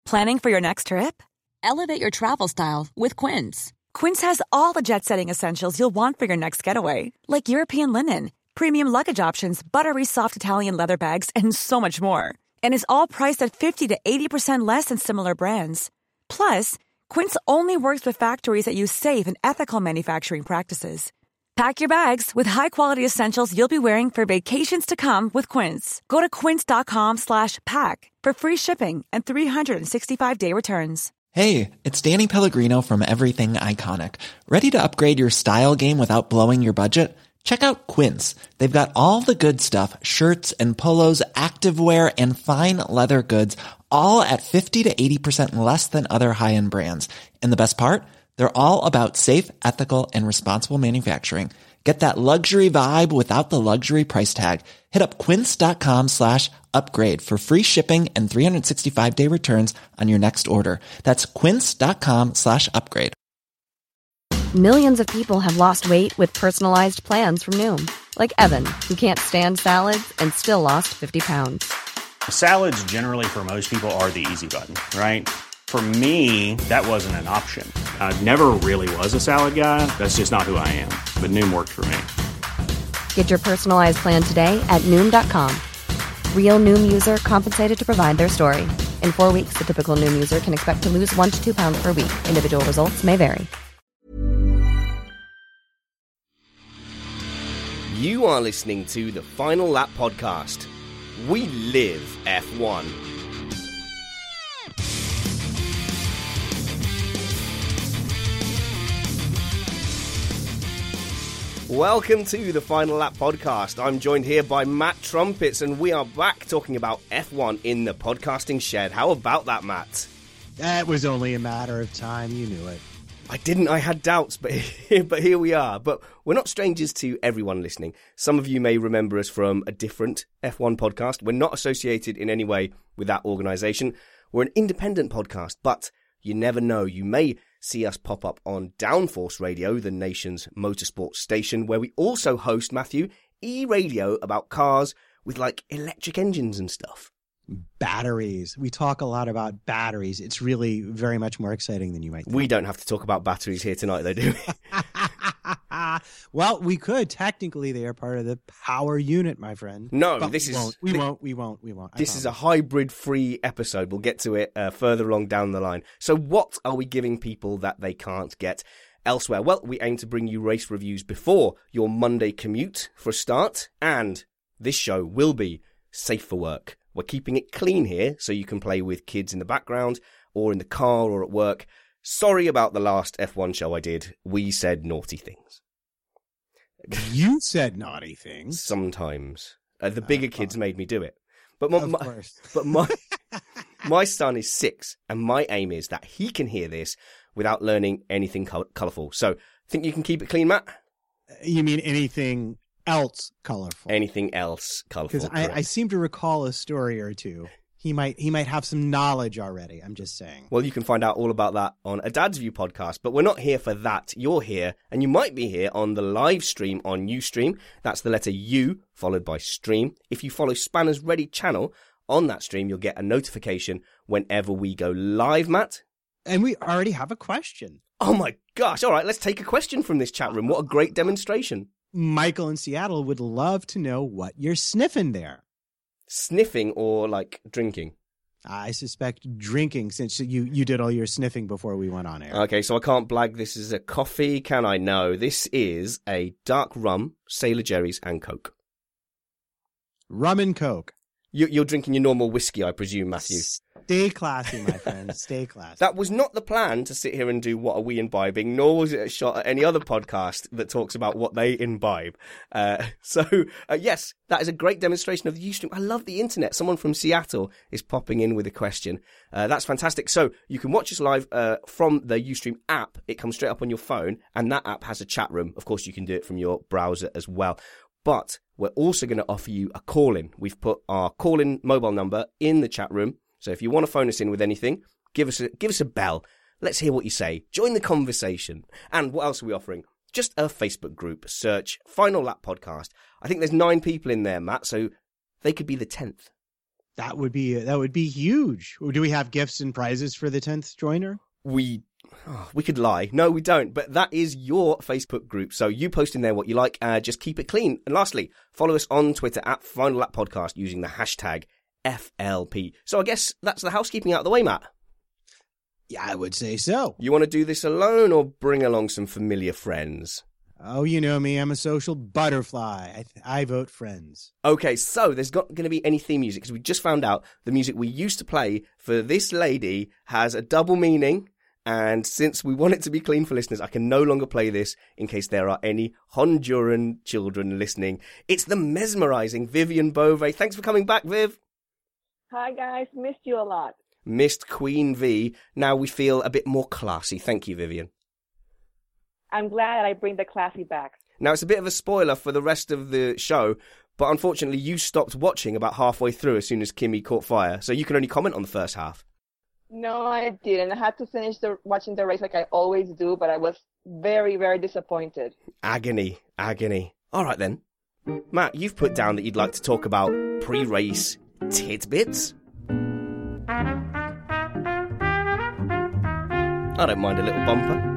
Planning for your next trip? Elevate your travel style with Quince. Quince has all the jet-setting essentials you'll want for your next getaway, like European linen, premium luggage options, buttery soft Italian leather bags, and so much more. And is all priced at 50 to 80% less than similar brands. Plus, Quince only works with factories that use safe and ethical manufacturing practices. Pack your bags with high-quality essentials you'll be wearing for vacations to come with Quince. Go to quince.com/pack for free shipping and 365-day returns. Hey, it's Danny Pellegrino from Everything Iconic. Ready to upgrade your style game without blowing your budget? Check out Quince. They've got all the good stuff, shirts and polos, activewear, and fine leather goods, all at 50 to 80% less than other high-end brands. And the best part? They're all about safe, ethical, and responsible manufacturing. Get that luxury vibe without the luxury price tag. Hit up quince.com/upgrade for free shipping and 365-day returns on your next order. That's quince.com/upgrade. Millions of people have lost weight with personalized plans from Noom. Like Evan, who can't stand salads and still lost 50 pounds. Salads generally for most people are the easy button, right? For me, that wasn't an option. I never really was a salad guy. That's just not who I am. But Noom worked for me. Get your personalized plan today at Noom.com. Real Noom user compensated to provide their story. In 4 weeks, the typical Noom user can expect to lose 1 to 2 pounds per week. Individual results may vary. You are listening to the Final Lap Podcast. We live F1. Welcome to the Final Lap Podcast. I'm joined here by Matt Trumpets, and we are back talking about F1 in the podcasting shed. How about that, Matt? That was only a matter of time. You knew it. I didn't. I had doubts, but here we are. But we're not strangers to everyone listening. Some of you may remember us from a different F1 podcast. We're not associated in any way with that organisation. We're an independent podcast, but you never know. You may see us pop up on Downforce Radio, the nation's motorsport station, where we also host, Matthew, e-radio about cars with like electric engines and stuff. Batteries. We talk a lot about batteries. It's really very much more exciting than you might think. We don't have to talk about batteries here tonight, though, do we? Well, we could. Technically, they are part of the power unit, my friend. No, but this is... We won't. This is a hybrid-free episode. We'll get to it further along down the line. So what are we giving people that they can't get elsewhere? Well, we aim to bring you race reviews before your Monday commute, for a start. And this show will be safe for work. We're keeping it clean here, so you can play with kids in the background, or in the car, or at work. Sorry about the last F1 show I did. We said naughty things. You said naughty things. Sometimes. The bigger kids made me do it. But my son is 6, and my aim is that he can hear this without learning anything colourful. So, think you can keep it clean, Matt? You mean anything else colorful? Anything else colorful? Because I seem to recall a story or two. He might have some knowledge already. I'm just saying. Well, you can find out all about that on a Dad's View podcast, but we're not here for that. You're here, and you might be here on the live stream on Ustream. That's the letter U followed by stream. If you follow Spanner's Ready channel on that stream, you'll get a notification whenever we go live, Matt. And we already have a question. Oh my gosh! All right, let's take a question from this chat room. What a great demonstration! Michael in Seattle would love to know what you're sniffing there. Sniffing or like drinking? I suspect drinking, since you did all your sniffing before we went on air. Okay, so I can't blag this is a coffee, can I? No, this is a dark rum, Sailor Jerry's and Coke. Rum and Coke. You're drinking your normal whiskey, I presume, Matthew. Stay classy, my friend. Stay classy. That was not the plan to sit here and do What Are We Imbibing, nor was it a shot at any other podcast that talks about what they imbibe. Yes, that is a great demonstration of the Ustream. I love the internet. Someone from Seattle is popping in with a question. That's fantastic. So you can watch us live from the Ustream app. It comes straight up on your phone, and that app has a chat room. Of course, you can do it from your browser as well. But we're also going to offer you a call-in. We've put our call-in mobile number in the chat room. So if you want to phone us in with anything, give us a bell. Let's hear what you say. Join the conversation. And what else are we offering? Just a Facebook group. Search Final Lap Podcast. I think there's 9 people in there, Matt, so they could be the 10th. That would be huge. Do we have gifts and prizes for the 10th joiner? We could lie. No, we don't. But that is your Facebook group. So you post in there what you like. Just keep it clean. And lastly, follow us on Twitter at Final Lap Podcast using the hashtag FLP. So I guess that's the housekeeping out of the way, Matt. Yeah, I would say so. You want to do this alone or bring along some familiar friends? Oh, you know me. I'm a social butterfly. I vote friends. Okay, so there's not going to be any theme music because we just found out the music we used to play for this lady has a double meaning. And since we want it to be clean for listeners, I can no longer play this in case there are any Honduran children listening. It's the mesmerizing Vivian Bove. Thanks for coming back, Viv. Hi, guys. Missed you a lot. Missed Queen V. Now we feel a bit more classy. Thank you, Vivian. I'm glad I bring the classy back. Now, it's a bit of a spoiler for the rest of the show, but unfortunately you stopped watching about halfway through as soon as Kimmy caught fire, so you can only comment on the first half. No, I didn't. I had to finish watching the race like I always do, but I was very, very disappointed. Agony. All right, then. Matt, you've put down that you'd like to talk about pre-race tidbits. I don't mind a little bumper.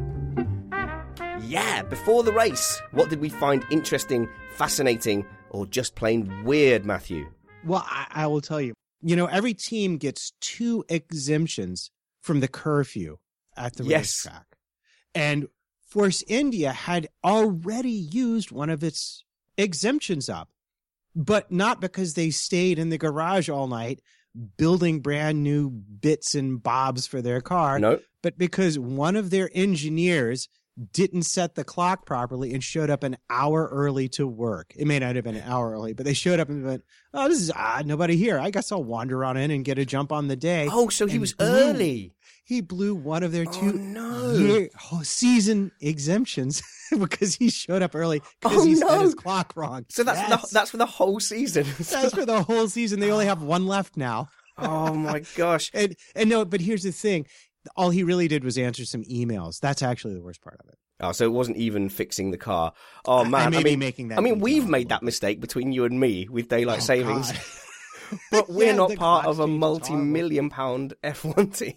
Yeah, before the race, what did we find interesting, fascinating, or just plain weird, Matthew? Well, I will tell you. You know, every team gets 2 exemptions from the curfew at the racetrack. And Force India had already used one of its exemptions up, but not because they stayed in the garage all night building brand new bits and bobs for their car, but because one of their engineers didn't set the clock properly and showed up an hour early to work. It may not have been an hour early, but they showed up and went, oh, this is odd. Nobody here. I guess I'll wander on in and get a jump on the day. Oh, so he was early. He blew one of their 2 season exemptions because he showed up early because he set his clock wrong. So that's for the whole season. That's for the whole season. They only have one left now. Oh, my gosh. and no, but here's the thing. All he really did was answer some emails. That's actually the worst part of it. Oh, so it wasn't even fixing the car. Oh, man. I mean, we've made that mistake between you and me with daylight savings. But we're not part of a multi-million-pound F1 team.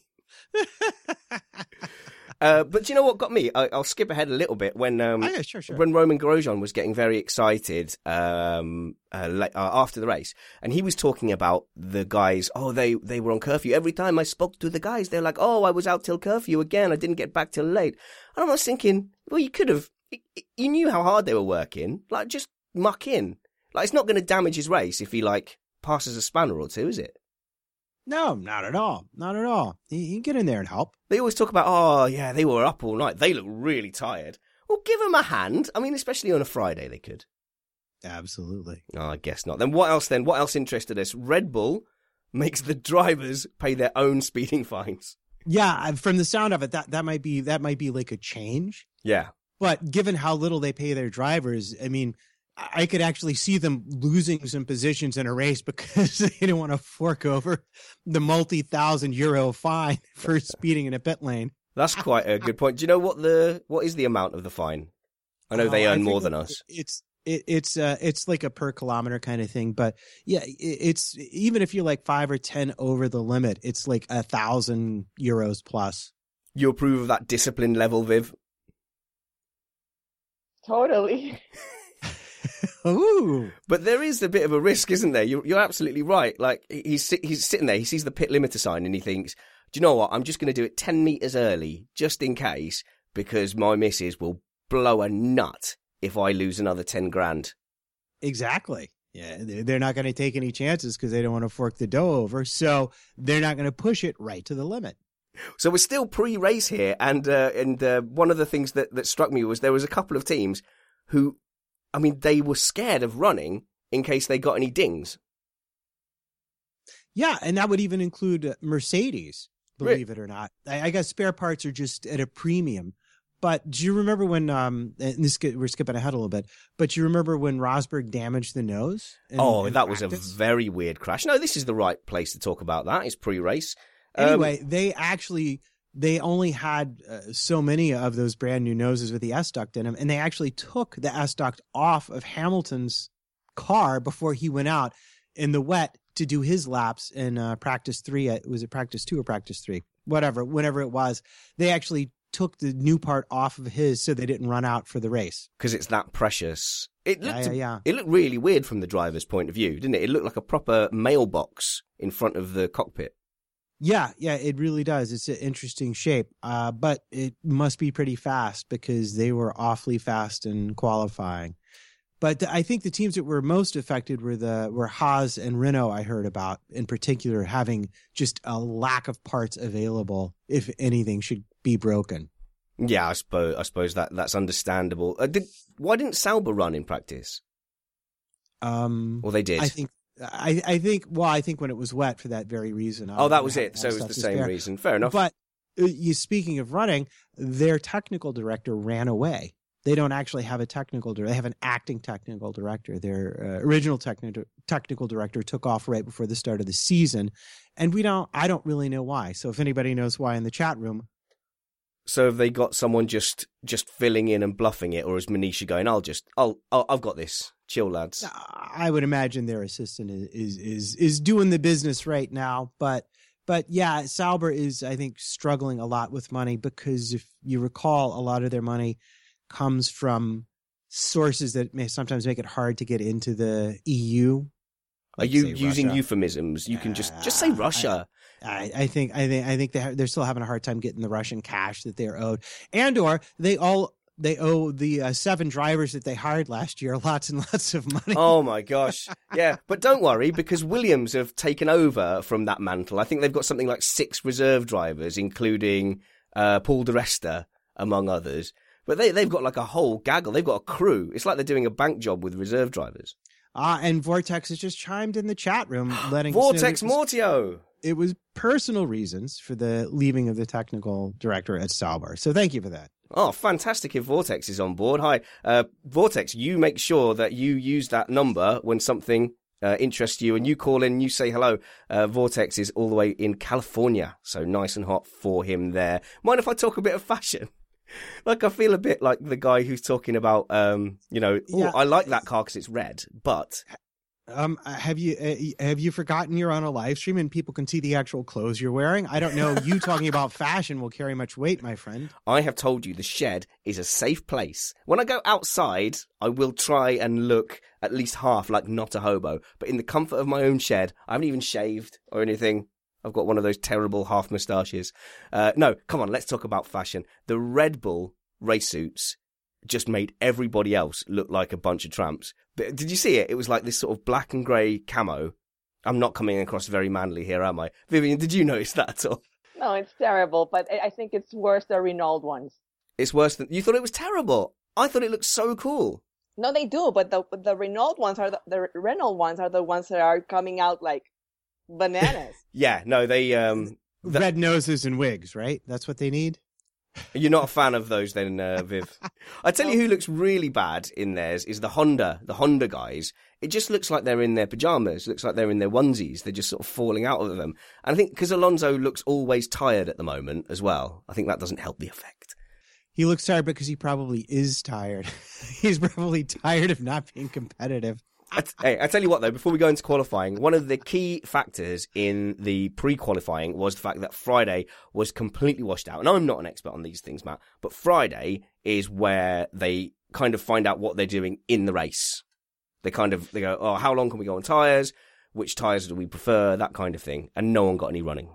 But do you know what got me? I'll skip ahead a little bit. When when Roman Grosjean was getting very excited after the race, and he was talking about the guys. Oh, they were on curfew. Every time I spoke to the guys, they're like, "Oh, I was out till curfew again. I didn't get back till late." And I was thinking, well, you could have. You knew how hard they were working. Like, just muck in. Like, it's not going to damage his race if he passes a spanner or two, is it? No, not at all. Not at all. You can get in there and help. They always talk about, oh, yeah, they were up all night. They look really tired. Well, give them a hand. I mean, especially on a Friday, they could. Absolutely. Oh, I guess not. Then what else then? What else interested us? Red Bull makes the drivers pay their own speeding fines. Yeah, from the sound of it, that might be like a change. Yeah. But given how little they pay their drivers, I mean, I could actually see them losing some positions in a race because they didn't want to fork over the multi-1,000 € fine for speeding in a pit lane. That's quite a good point. Do you know what is the amount of the fine? I know they earn more than us. It's like a per kilometer kind of thing, but yeah, it's even if you're like 5 or 10 over the limit, it's like 1,000 euros plus. You approve of that discipline level, Viv? Totally. Ooh. But there is a bit of a risk, isn't there? You're absolutely right. Like, he's sitting there, he sees the pit limiter sign and he thinks, do you know what? I'm just going to do it 10 meters early, just in case, because my missus will blow a nut if I lose another 10 grand. Exactly. Yeah, they're not going to take any chances because they don't want to fork the dough over. So they're not going to push it right to the limit. So we're still pre-race here. And one of the things that struck me was there was a couple of teams who, I mean, they were scared of running in case they got any dings. Yeah, and that would even include Mercedes, believe it or not. I guess spare parts are just at a premium. But do you remember when, we're skipping ahead a little bit, but do you remember when Rosberg damaged the nose? That was a very weird crash. No, this is the right place to talk about that. It's pre-race. Anyway, they only had so many of those brand new noses with the S-duct in them, and they actually took the S-duct off of Hamilton's car before he went out in the wet to do his laps in practice 3. Was it practice 2 or practice 3? Whenever it was, they actually took the new part off of his so they didn't run out for the race. Because it's that precious. It looked really weird from the driver's point of view, didn't it? It looked like a proper mailbox in front of the cockpit. Yeah, it really does. It's an interesting shape, but it must be pretty fast because they were awfully fast in qualifying. But I think the teams that were most affected were Haas and Renault. I heard about in particular having just a lack of parts available if anything should be broken. Yeah, I suppose that's understandable. Why didn't Sauber run in practice? Well, they did. I think when it was wet for that very reason. That was it. So it was the same reason. Fair enough. But speaking of running, their technical director ran away. They don't actually have a technical director. They have an acting technical director. Their original technical director took off right before the start of the season, and I don't really know why. So if anybody knows why in the chat room. So have they got someone just filling in and bluffing it, or is Manisha going, I've got this. Chill, lads. I would imagine their assistant is doing the business right now, but yeah, Sauber is, I think, struggling a lot with money because if you recall, a lot of their money comes from sources that may sometimes make it hard to get into the EU. Are you using Russia. Euphemisms? You can just say Russia. I think they're still having a hard time getting the Russian cash that they're owed, and/or they owe the 7 drivers that they hired last year lots and lots of money. Oh my gosh, yeah. But don't worry, because Williams have taken over from that mantle. I think they've got something like 6 reserve drivers, including Paul di Resta, among others. But they've got like a whole gaggle. They've got a crew. It's like they're doing a bank job with reserve drivers. And Vortex has just chimed in the chat room, letting Vortex Mortio. It was personal reasons for the leaving of the technical director at Sauber. So thank you for that. Oh, fantastic if Vortex is on board. Hi. Vortex, you make sure that you use that number when something interests you and you call in, you say hello. Vortex is all the way in California, so nice and hot for him there. Mind if I talk a bit of fashion? Like, I feel a bit like the guy who's talking about, I like that car because it's red, but... Have you forgotten you're on a live stream and people can see the actual clothes you're wearing? I don't know. You talking about fashion will carry much weight, my friend. I have told you the shed is a safe place. When I go outside, I will try and look at least half like not a hobo. But in the comfort of my own shed, I haven't even shaved or anything. I've got one of those terrible half moustaches. No, come on, let's talk about fashion. The Red Bull race suits just made everybody else look like a bunch of tramps. But did you see it? It was like this sort of black and grey camo. I'm not coming across very manly here, am I? Vivian, did you notice that at all? No, it's terrible, but I think it's worse than Renault ones. It's worse than... You thought it was terrible? I thought it looked so cool. No, they do, but the Renault ones are the Renault ones are the ones that are coming out like bananas. Yeah, no, they... Red noses and wigs, right? That's what they need? You're not a fan of those then, Viv? I tell you who looks really bad in theirs is the Honda guys. It just looks like they're in their pajamas. It looks like they're in their onesies. They're just sort of falling out of them. And I think because Alonso looks always tired at the moment as well, I think that doesn't help the effect. He looks tired because he probably is tired. He's probably tired of not being competitive. Hey, I tell you what, though, before we go into qualifying, one of the key factors in the pre-qualifying was the fact that Friday was completely washed out. And I'm not an expert on these things, Matt, but Friday is where they kind of find out what they're doing in the race. They go, oh, how long can we go on tyres? Which tyres do we prefer? That kind of thing. And no one got any running.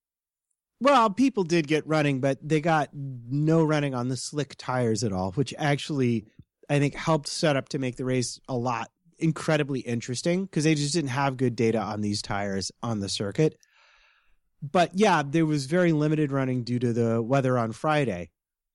Well, people did get running, but they got no running on the slick tires at all, which actually, I think, helped set up to make the race incredibly interesting because they just didn't have good data on these tires on the circuit. But yeah, there was very limited running due to the weather on Friday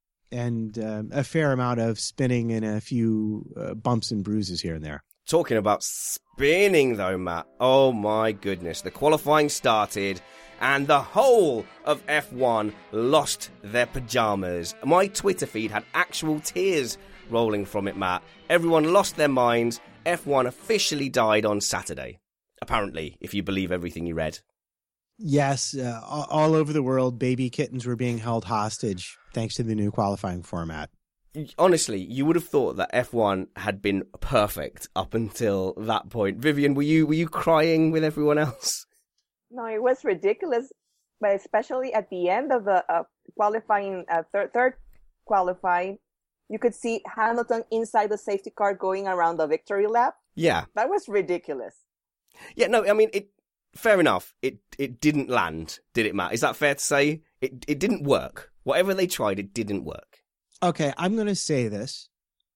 and a fair amount of spinning and a few bumps and bruises here and there. Talking about spinning though, Matt, oh my goodness, the qualifying started and the whole of F1 lost their pajamas. My Twitter feed had actual tears rolling from it, Matt. Everyone lost their minds. F1 officially died on Saturday, apparently, if you believe everything you read. Yes, all over the world, baby kittens were being held hostage thanks to the new qualifying format. honestly, you would have thought that F1 had been perfect up until that point. Vivian, were you crying with everyone else? No, it was ridiculous, but especially at the end of the qualifying, third qualifying, you could see Hamilton inside the safety car going around the victory lap. Yeah. That was ridiculous. Yeah, no, I mean, fair enough. It didn't land, did it, Matt? Is that fair to say? It didn't work. Whatever they tried, it didn't work. Okay, I'm going to say this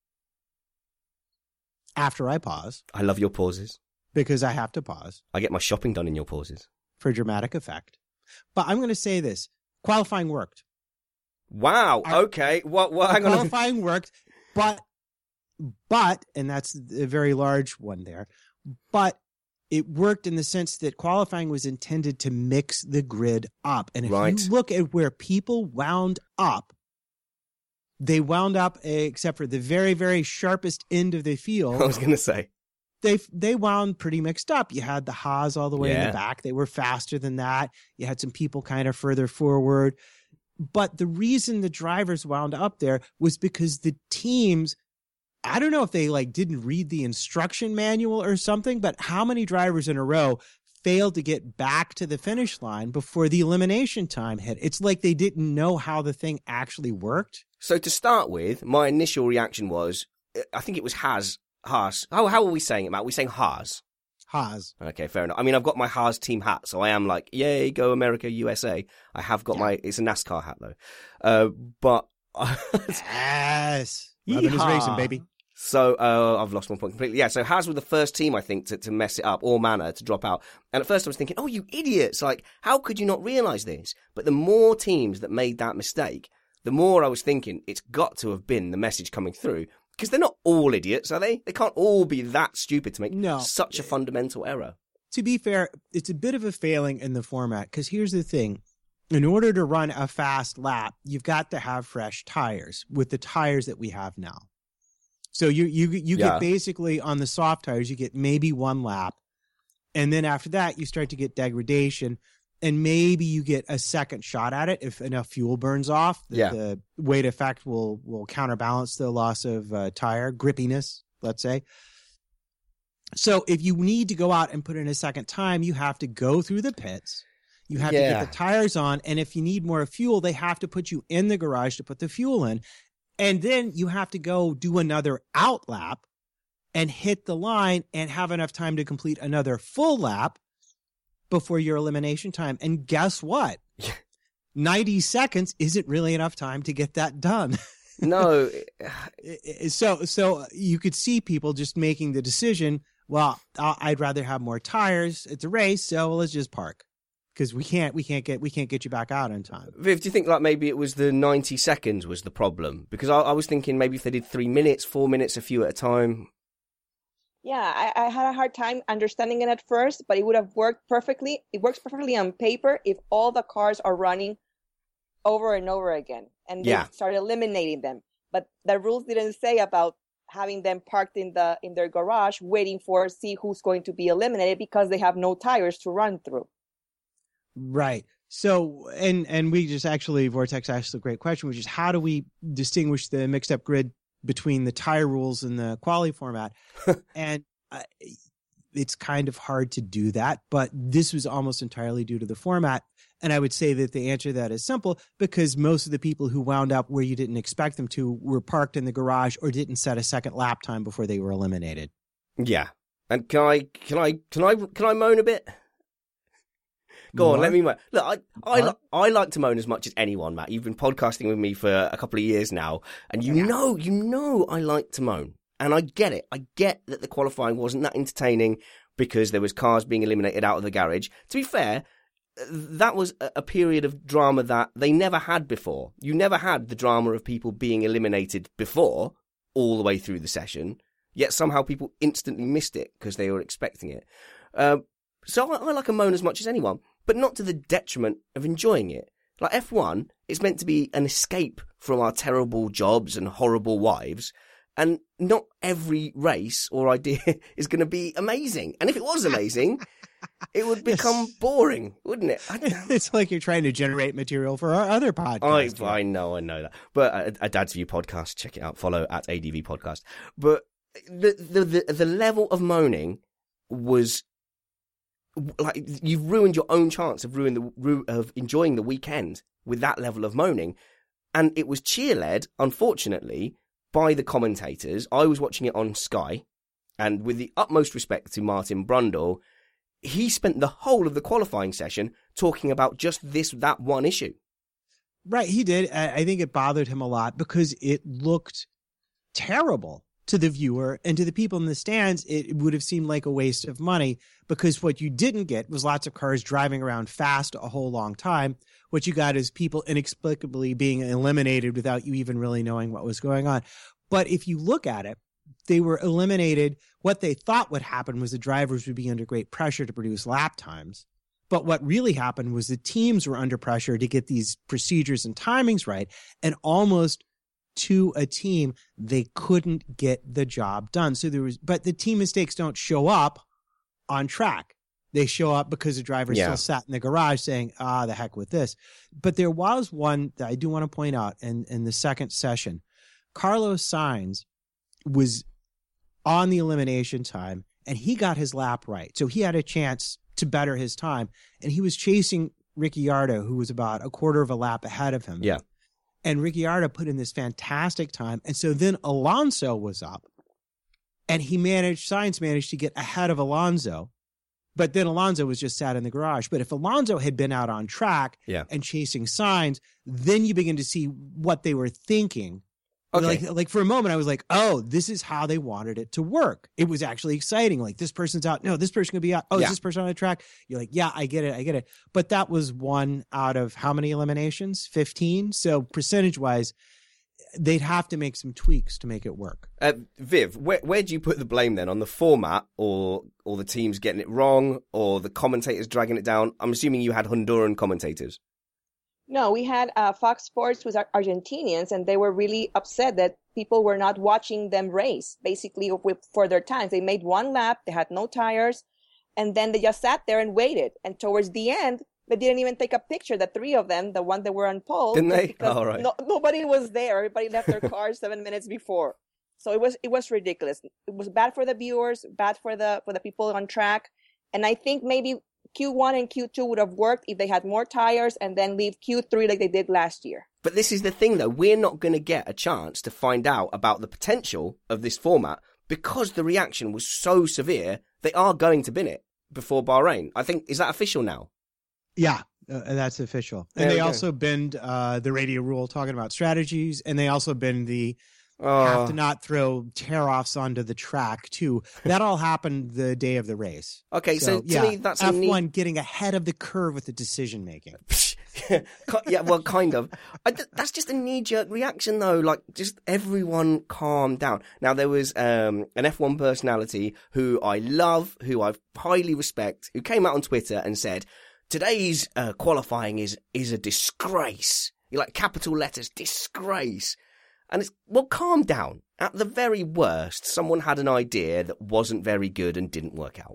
after I pause. I love your pauses. Because I have to pause. I get my shopping done in your pauses. For dramatic effect. But I'm going to say this. Qualifying worked. Wow. Okay. Well, hang on. Qualifying worked, but, and that's a very large one there, but it worked in the sense that qualifying was intended to mix the grid up. And if you look at where people wound up, they wound up, except for the very, very sharpest end of the field. I was going to say. They wound pretty mixed up. You had the Haas all the way in the back. They were faster than that. You had some people kind of further forward. But the reason the drivers wound up there was because the teams, I don't know if they didn't read the instruction manual or something, but how many drivers in a row failed to get back to the finish line before the elimination time hit? It's like they didn't know how the thing actually worked. So to start with, my initial reaction was, I think it was Haas. How are we saying it, Matt? Are we saying Haas? Haas. Okay, fair enough. I mean, I've got my Haas team hat, so I am like, yay, go America, USA. I have got it's a NASCAR hat, though. But... yes. Robin is racing, baby. So, I've lost my point completely. Yeah, so Haas were the first team, I think, to mess it up, or Manor to drop out. And at first I was thinking, oh, you idiots! Like, how could you not realise this? But the more teams that made that mistake, the more I was thinking, it's got to have been the message coming through. Because they're not all idiots, are they? They can't all be that stupid to make such a fundamental error. To be fair, it's a bit of a failing in the format, because here's the thing. In order to run a fast lap, you've got to have fresh tires with the tires that we have now. So you get basically on the soft tires, you get maybe one lap. And then after that, you start to get degradation. And maybe you get a second shot at it if enough fuel burns off. The weight effect will counterbalance the loss of tire grippiness, let's say. So if you need to go out and put in a second time, you have to go through the pits. You have to get the tires on. And if you need more fuel, they have to put you in the garage to put the fuel in. And then you have to go do another out lap and hit the line and have enough time to complete another full lap before your elimination time. And guess what? 90 seconds isn't really enough time to get that done. No. So you could see people just making the decision, well, I'd rather have more tires. It's a race, so let's just park. Because we can't get you back out in time. Viv, do you think maybe it was the 90 seconds was the problem? Because I was thinking maybe if they did 3 minutes, 4 minutes, a few at a time. Yeah, I had a hard time understanding it at first, but it would have worked perfectly. It works perfectly on paper if all the cars are running over and over again, and they start eliminating them. But the rules didn't say about having them parked in their garage, waiting for see who's going to be eliminated because they have no tires to run through. Right. So, and we just actually, Vortex asked a great question, which is how do we distinguish the mixed up grid between the tire rules and the quali format? And it's kind of hard to do that, but this was almost entirely due to the format. And I would say that the answer to that is simple because most of the people who wound up where you didn't expect them to were parked in the garage or didn't set a second lap time before they were eliminated. Yeah. And can I moan a bit? Go on, let me moan. Look, I like to moan as much as anyone, Matt. You've been podcasting with me for a couple of years now, and you know I like to moan. And I get it. I get that the qualifying wasn't that entertaining because there was cars being eliminated out of the garage. To be fair, that was a period of drama that they never had before. You never had the drama of people being eliminated before, all the way through the session, yet somehow people instantly missed it because they were expecting it. So I like a moan as much as anyone, but not to the detriment of enjoying it. Like F1, it's meant to be an escape from our terrible jobs and horrible wives, and not every race or idea is going to be amazing. And if it was amazing, it would become boring, wouldn't it? It's like you're trying to generate material for our other podcast. I know that. But a Dad's View podcast, check it out. Follow at ADV Podcast. But the level of moaning was like you've ruined your own chance of enjoying the weekend with that level of moaning. And it was cheer-led, unfortunately, by the commentators. I was watching it on Sky, and with the utmost respect to Martin Brundle, he spent the whole of the qualifying session talking about just that one issue. Right, he did. I think it bothered him a lot because it looked terrible to the viewer, and to the people in the stands, it would have seemed like a waste of money, because what you didn't get was lots of cars driving around fast a whole long time. What you got is people inexplicably being eliminated without you even really knowing what was going on. But if you look at it, they were eliminated. What they thought would happen was the drivers would be under great pressure to produce lap times. But what really happened was the teams were under pressure to get these procedures and timings right, and almost to a team, they couldn't get the job done. But the team mistakes don't show up on track. They show up because the driver still sat in the garage saying, the heck with this. But there was one that I do want to point out in the second session. Carlos Sainz was on the elimination time, and he got his lap right. So he had a chance to better his time, and he was chasing Ricciardo, who was about a quarter of a lap ahead of him. Yeah. And Ricciardo put in this fantastic time. And so then Alonso was up, and Sainz managed to get ahead of Alonso. But then Alonso was just sat in the garage. But if Alonso had been out on track and chasing Sainz, then you begin to see what they were thinking. Okay. Like for a moment, I was like, oh, this is how they wanted it to work. It was actually exciting. Like, this person's out. No, this person could be out. Oh, is this person on the track? You're like, yeah, I get it. But that was one out of how many eliminations? 15. So percentage-wise, they'd have to make some tweaks to make it work. Viv, where do you put the blame then? On the format, or the teams getting it wrong, or the commentators dragging it down? I'm assuming you had Honduran commentators. No, we had Fox Sports with Argentinians, and they were really upset that people were not watching them race, basically, for their times. They made one lap, they had no tires, and then they just sat there and waited. And towards the end, they didn't even take a picture, the three of them, the one that were on pole. Didn't they? Oh, right. Nobody was there. Everybody left their cars 7 minutes before. So it was ridiculous. It was bad for the viewers, bad for the people on track. And I think maybe Q1 and Q2 would have worked if they had more tires and then leave Q3 like they did last year. But this is the thing, though. We're not going to get a chance to find out about the potential of this format because the reaction was so severe. They are going to bin it before Bahrain. I think, is that official now? Yeah, that's official. And they also binned the radio rule talking about strategies, and they also binned the have to not throw tear-offs onto the track, too. That all happened the day of the race. Okay, so to me, that's F1 getting ahead of the curve with the decision-making. Yeah, well, kind of. That's just a knee-jerk reaction, though. Like, just everyone calm down. Now, there was an F1 personality who I love, who I highly respect, who came out on Twitter and said, today's qualifying is a disgrace. Like, capital letters, disgrace. And it's, well, calm down. At the very worst, someone had an idea that wasn't very good and didn't work out.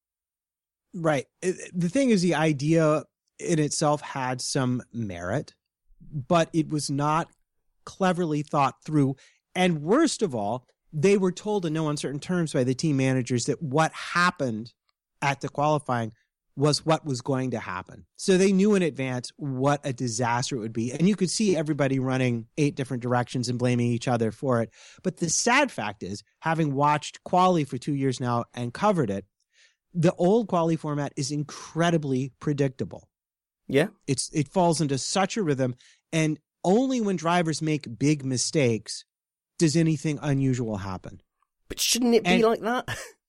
Right. The thing is, the idea in itself had some merit, but it was not cleverly thought through. And worst of all, they were told in no uncertain terms by the team managers that what happened at the qualifying was what was going to happen. So they knew in advance what a disaster it would be. And you could see everybody running 8 different directions and blaming each other for it. But the sad fact is, having watched quali for 2 years now and covered it, the old quali format is incredibly predictable. Yeah. It falls into such a rhythm, and only when drivers make big mistakes does anything unusual happen. But shouldn't it be like that?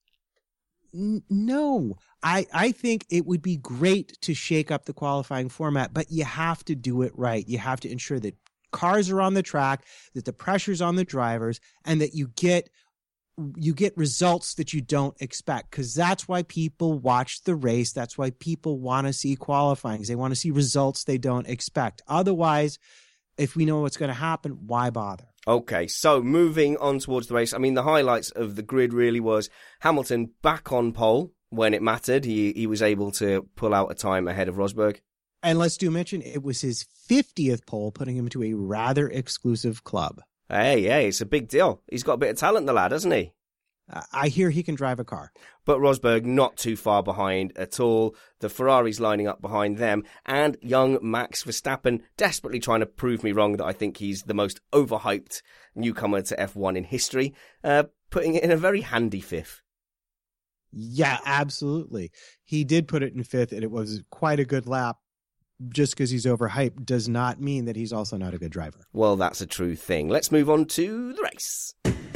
No. I think it would be great to shake up the qualifying format, but you have to do it right. You have to ensure that cars are on the track, that the pressure's on the drivers, and that you get results that you don't expect, because that's why people watch the race. That's why people want to see qualifying. They want to see results they don't expect. Otherwise, if we know what's going to happen, why bother? Okay, so moving on towards the race. I mean, the highlights of the grid really was Hamilton back on pole when it mattered. He was able to pull out a time ahead of Rosberg. And let's mention it was his 50th pole, putting him to a rather exclusive club. Hey, it's a big deal. He's got a bit of talent, the lad, hasn't he? I hear he can drive a car. But Rosberg not too far behind at all. The Ferraris lining up behind them, and young Max Verstappen desperately trying to prove me wrong that I think he's the most overhyped newcomer to F1 in history, putting it in a very handy 5th. Yeah, absolutely. He did put it in 5th, and it was quite a good lap. Just because he's overhyped does not mean that he's also not a good driver. Well, that's a true thing. Let's move on to the race.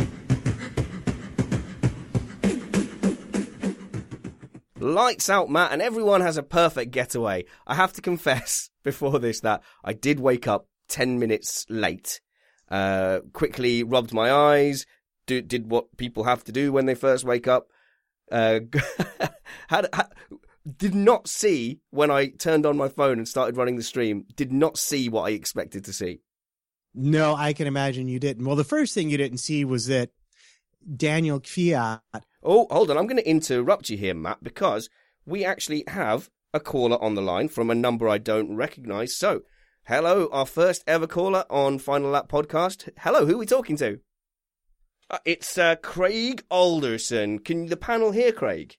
Lights out, Matt, and everyone has a perfect getaway. I have to confess before this that I did wake up 10 minutes late. Quickly rubbed my eyes, did what people have to do when they first wake up. Did not see, when I turned on my phone and started running the stream, did not see what I expected to see. No, I can imagine you didn't. Well, the first thing you didn't see was that Daniel Kvyat... Oh, hold on. I'm going to interrupt you here, Matt, because we actually have a caller on the line from a number I don't recognise. So, hello, our first ever caller on Final Lap Podcast. Hello, who are we talking to? It's Craig Alderson. Can the panel hear Craig?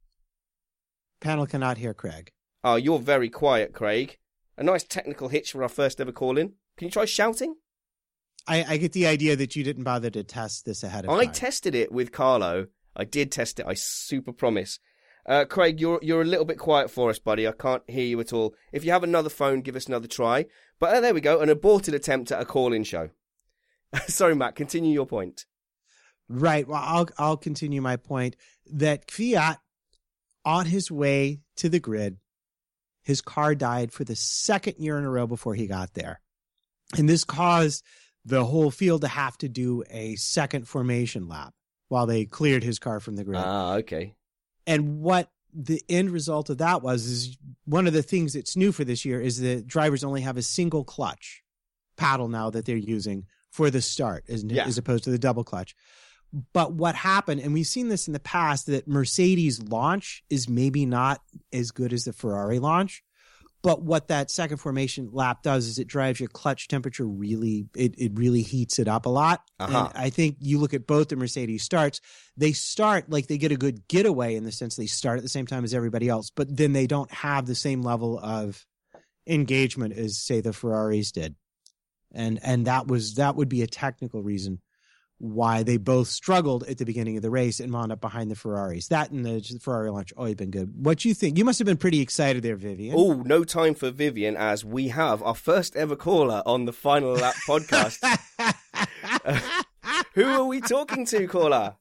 Panel cannot hear Craig. Oh, you're very quiet, Craig. A nice technical hitch for our first ever call-in. Can you try shouting? I get the idea that you didn't bother to test this ahead of time. I tested it with Carlo. I did test it, I super promise. Craig, you're a little bit quiet for us, buddy. I can't hear you at all. If you have another phone, give us another try. But there we go, an aborted attempt at a call-in show. Sorry, Matt, continue your point. Right, well, I'll continue my point that Kvyat, on his way to the grid, his car died for the second year in a row before he got there. And this caused the whole field to have to do a second formation lap while they cleared his car from the grid. Ah, okay. And what the end result of that was is one of the things that's new for this year is that drivers only have a single clutch paddle now that they're using for the start as opposed to the double clutch. But what happened, and we've seen this in the past, that Mercedes launch is maybe not as good as the Ferrari launch. But what that second formation lap does is it drives your clutch temperature it really heats it up a lot. And I think you look at both the Mercedes starts, they start like they get a good getaway in the sense they start at the same time as everybody else, but then they don't have the same level of engagement as, say, the Ferraris did. And that would be a technical reason why they both struggled at the beginning of the race and wound up behind the Ferraris. That and the Ferrari launch always been good. What you think? You must have been pretty excited there, Vivian. Oh, no time for Vivian, as we have our first ever caller on the Final Lap podcast. Who are we talking to, caller?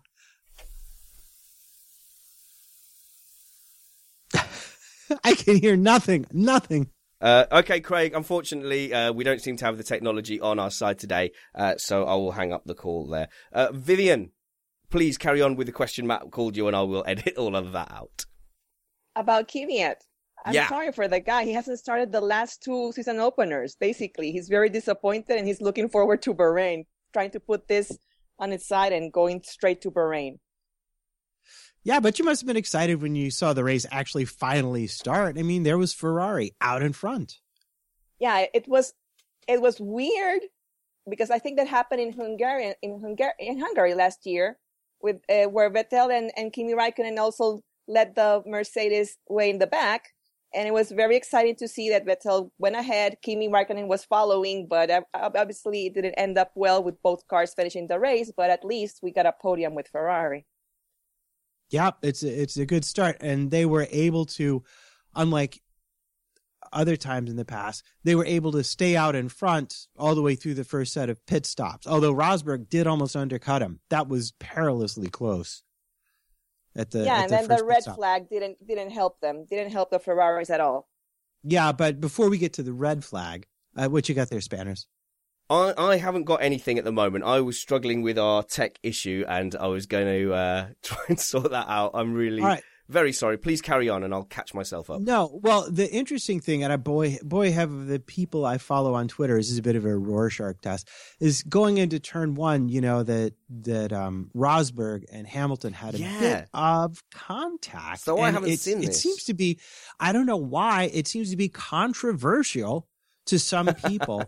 I can hear nothing. Okay, Craig, unfortunately, we don't seem to have the technology on our side today, so I will hang up the call there. Vivian, please carry on with the question Matt called you, and I will edit all of that out. About Kvyat. I'm sorry for the guy. He hasn't started the last 2 season openers, basically. He's very disappointed, and he's looking forward to Bahrain, trying to put this on its side and going straight to Bahrain. Yeah, but you must have been excited when you saw the race actually finally start. I mean, there was Ferrari out in front. Yeah, it was weird because I think that happened in Hungary last year with where Vettel and Kimi Raikkonen also led the Mercedes way in the back, and it was very exciting to see that Vettel went ahead, Kimi Raikkonen was following, but obviously it didn't end up well with both cars finishing the race. But at least we got a podium with Ferrari. Yeah, it's a good start. And they were able to, unlike other times in the past, they were able to stay out in front all the way through the first set of pit stops. Although Rosberg did almost undercut him. That was perilously close. And then the red flag didn't help them. Didn't help the Ferraris at all. Yeah, but before we get to the red flag, what you got there, Spanners? I haven't got anything at the moment. I was struggling with our tech issue, and I was going to try and sort that out. I'm really very sorry. Please carry on and I'll catch myself up. No, well, the interesting thing, and boy, have the people I follow on Twitter, this is a bit of a Rorschach test, is going into turn one, that Rosberg and Hamilton had a bit of contact. So I haven't seen this. It seems to be, I don't know why, it seems to be controversial to some people.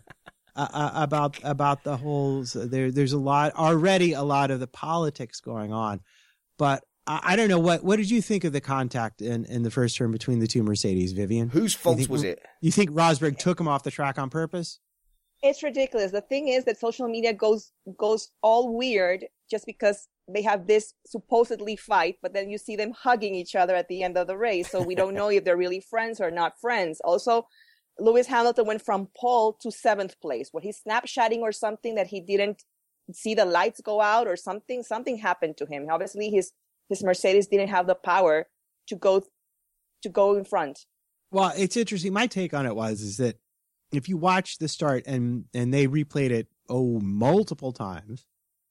About the whole, there's a lot of the politics going on, but I don't know what did you think of the contact in the first turn between the two Mercedes, Vivian? Whose fault was it? You think Rosberg took him off the track on purpose? It's ridiculous. The thing is that social media goes all weird just because they have this supposedly fight, but then you see them hugging each other at the end of the race, so we don't know if they're really friends or not friends. Also, Lewis Hamilton went from pole to 7th place. Was he Snapchatting or something that he didn't see the lights go out or something? Something happened to him. Obviously, his Mercedes didn't have the power to go in front. Well, it's interesting. My take on it is that if you watch the start and they replayed it multiple times,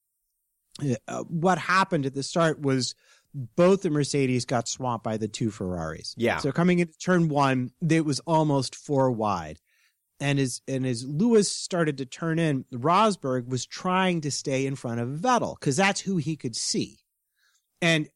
what happened at the start was both the Mercedes got swamped by the two Ferraris. Yeah. So coming into turn one, it was almost 4 wide. And as Lewis started to turn in, Rosberg was trying to stay in front of Vettel because that's who he could see. And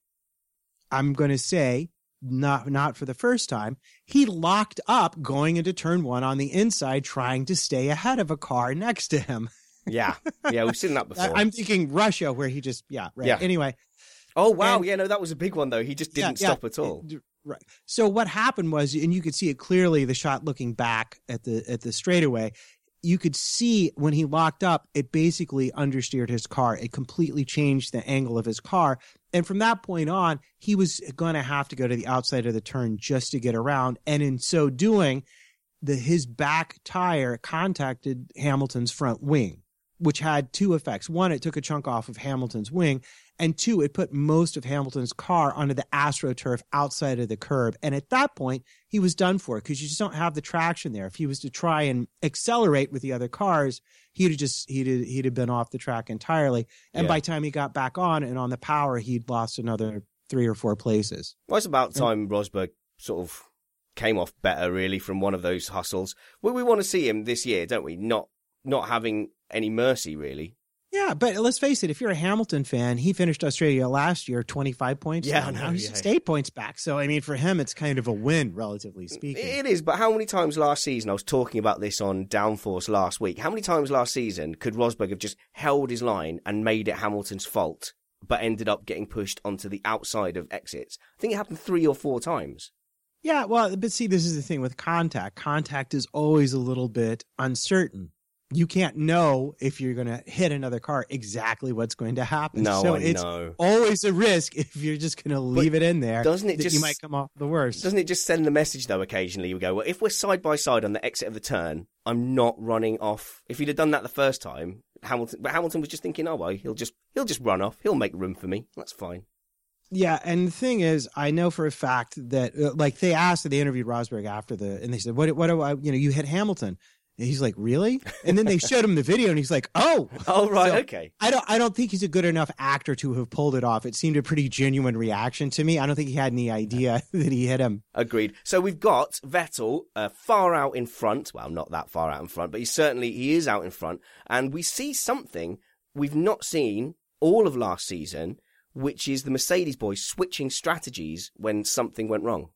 I'm going to say, not for the first time, he locked up going into turn one on the inside, trying to stay ahead of a car next to him. Yeah. Yeah, we've seen that before. I'm thinking Russia where he just, Anyway. Oh, wow. That was a big one, though. He just didn't stop at all. Right. So what happened was, and you could see it clearly, the shot looking back at the straightaway, you could see when he locked up, it basically understeered his car. It completely changed the angle of his car. And from that point on, he was going to have to go to the outside of the turn just to get around. And in so doing, his back tire contacted Hamilton's front wing, which had 2 effects. 1, it took a chunk off of Hamilton's wing. And 2, it put most of Hamilton's car onto the AstroTurf outside of the curb. And at that point, he was done for because you just don't have the traction there. If he was to try and accelerate with the other cars, he'd have been off the track entirely. And by the time he got back on and on the power, he'd lost another 3 or 4 places. Well, it's about time Rosberg sort of came off better, really, from one of those hustles. Well, we want to see him this year, don't we? Not having any mercy, really. Yeah, but let's face it, if you're a Hamilton fan, he finished Australia last year 25 points. Yeah, now he's just 8 points back. So, I mean, for him, it's kind of a win, relatively speaking. It is, but how many times last season, I was talking about this on Downforce last week, how many times last season could Rosberg have just held his line and made it Hamilton's fault, but ended up getting pushed onto the outside of exits? I think it happened 3 or 4 times. Yeah, well, but see, this is the thing with contact. Contact is always a little bit uncertain. You can't know if you're going to hit another car exactly what's going to happen. No, so it's always a risk if you're just going to leave it in there. Doesn't it you might come off the worst. Doesn't it just send the message though? Occasionally, you go, well, if we're side by side on the exit of the turn, I'm not running off. If he'd have done that the first time, Hamilton was just thinking, oh well, he'll just run off. He'll make room for me. That's fine. Yeah, and the thing is, I know for a fact that they interviewed Rosberg after and they said, what do I, you hit Hamilton. And he's like, really? And then they showed him the video, and he's like, oh. Oh, right, so okay. I don't think he's a good enough actor to have pulled it off. It seemed a pretty genuine reaction to me. I don't think he had any idea that he hit him. Agreed. So we've got Vettel far out in front. Well, not that far out in front, but he is out in front. And we see something we've not seen all of last season, which is the Mercedes boys switching strategies when something went wrong.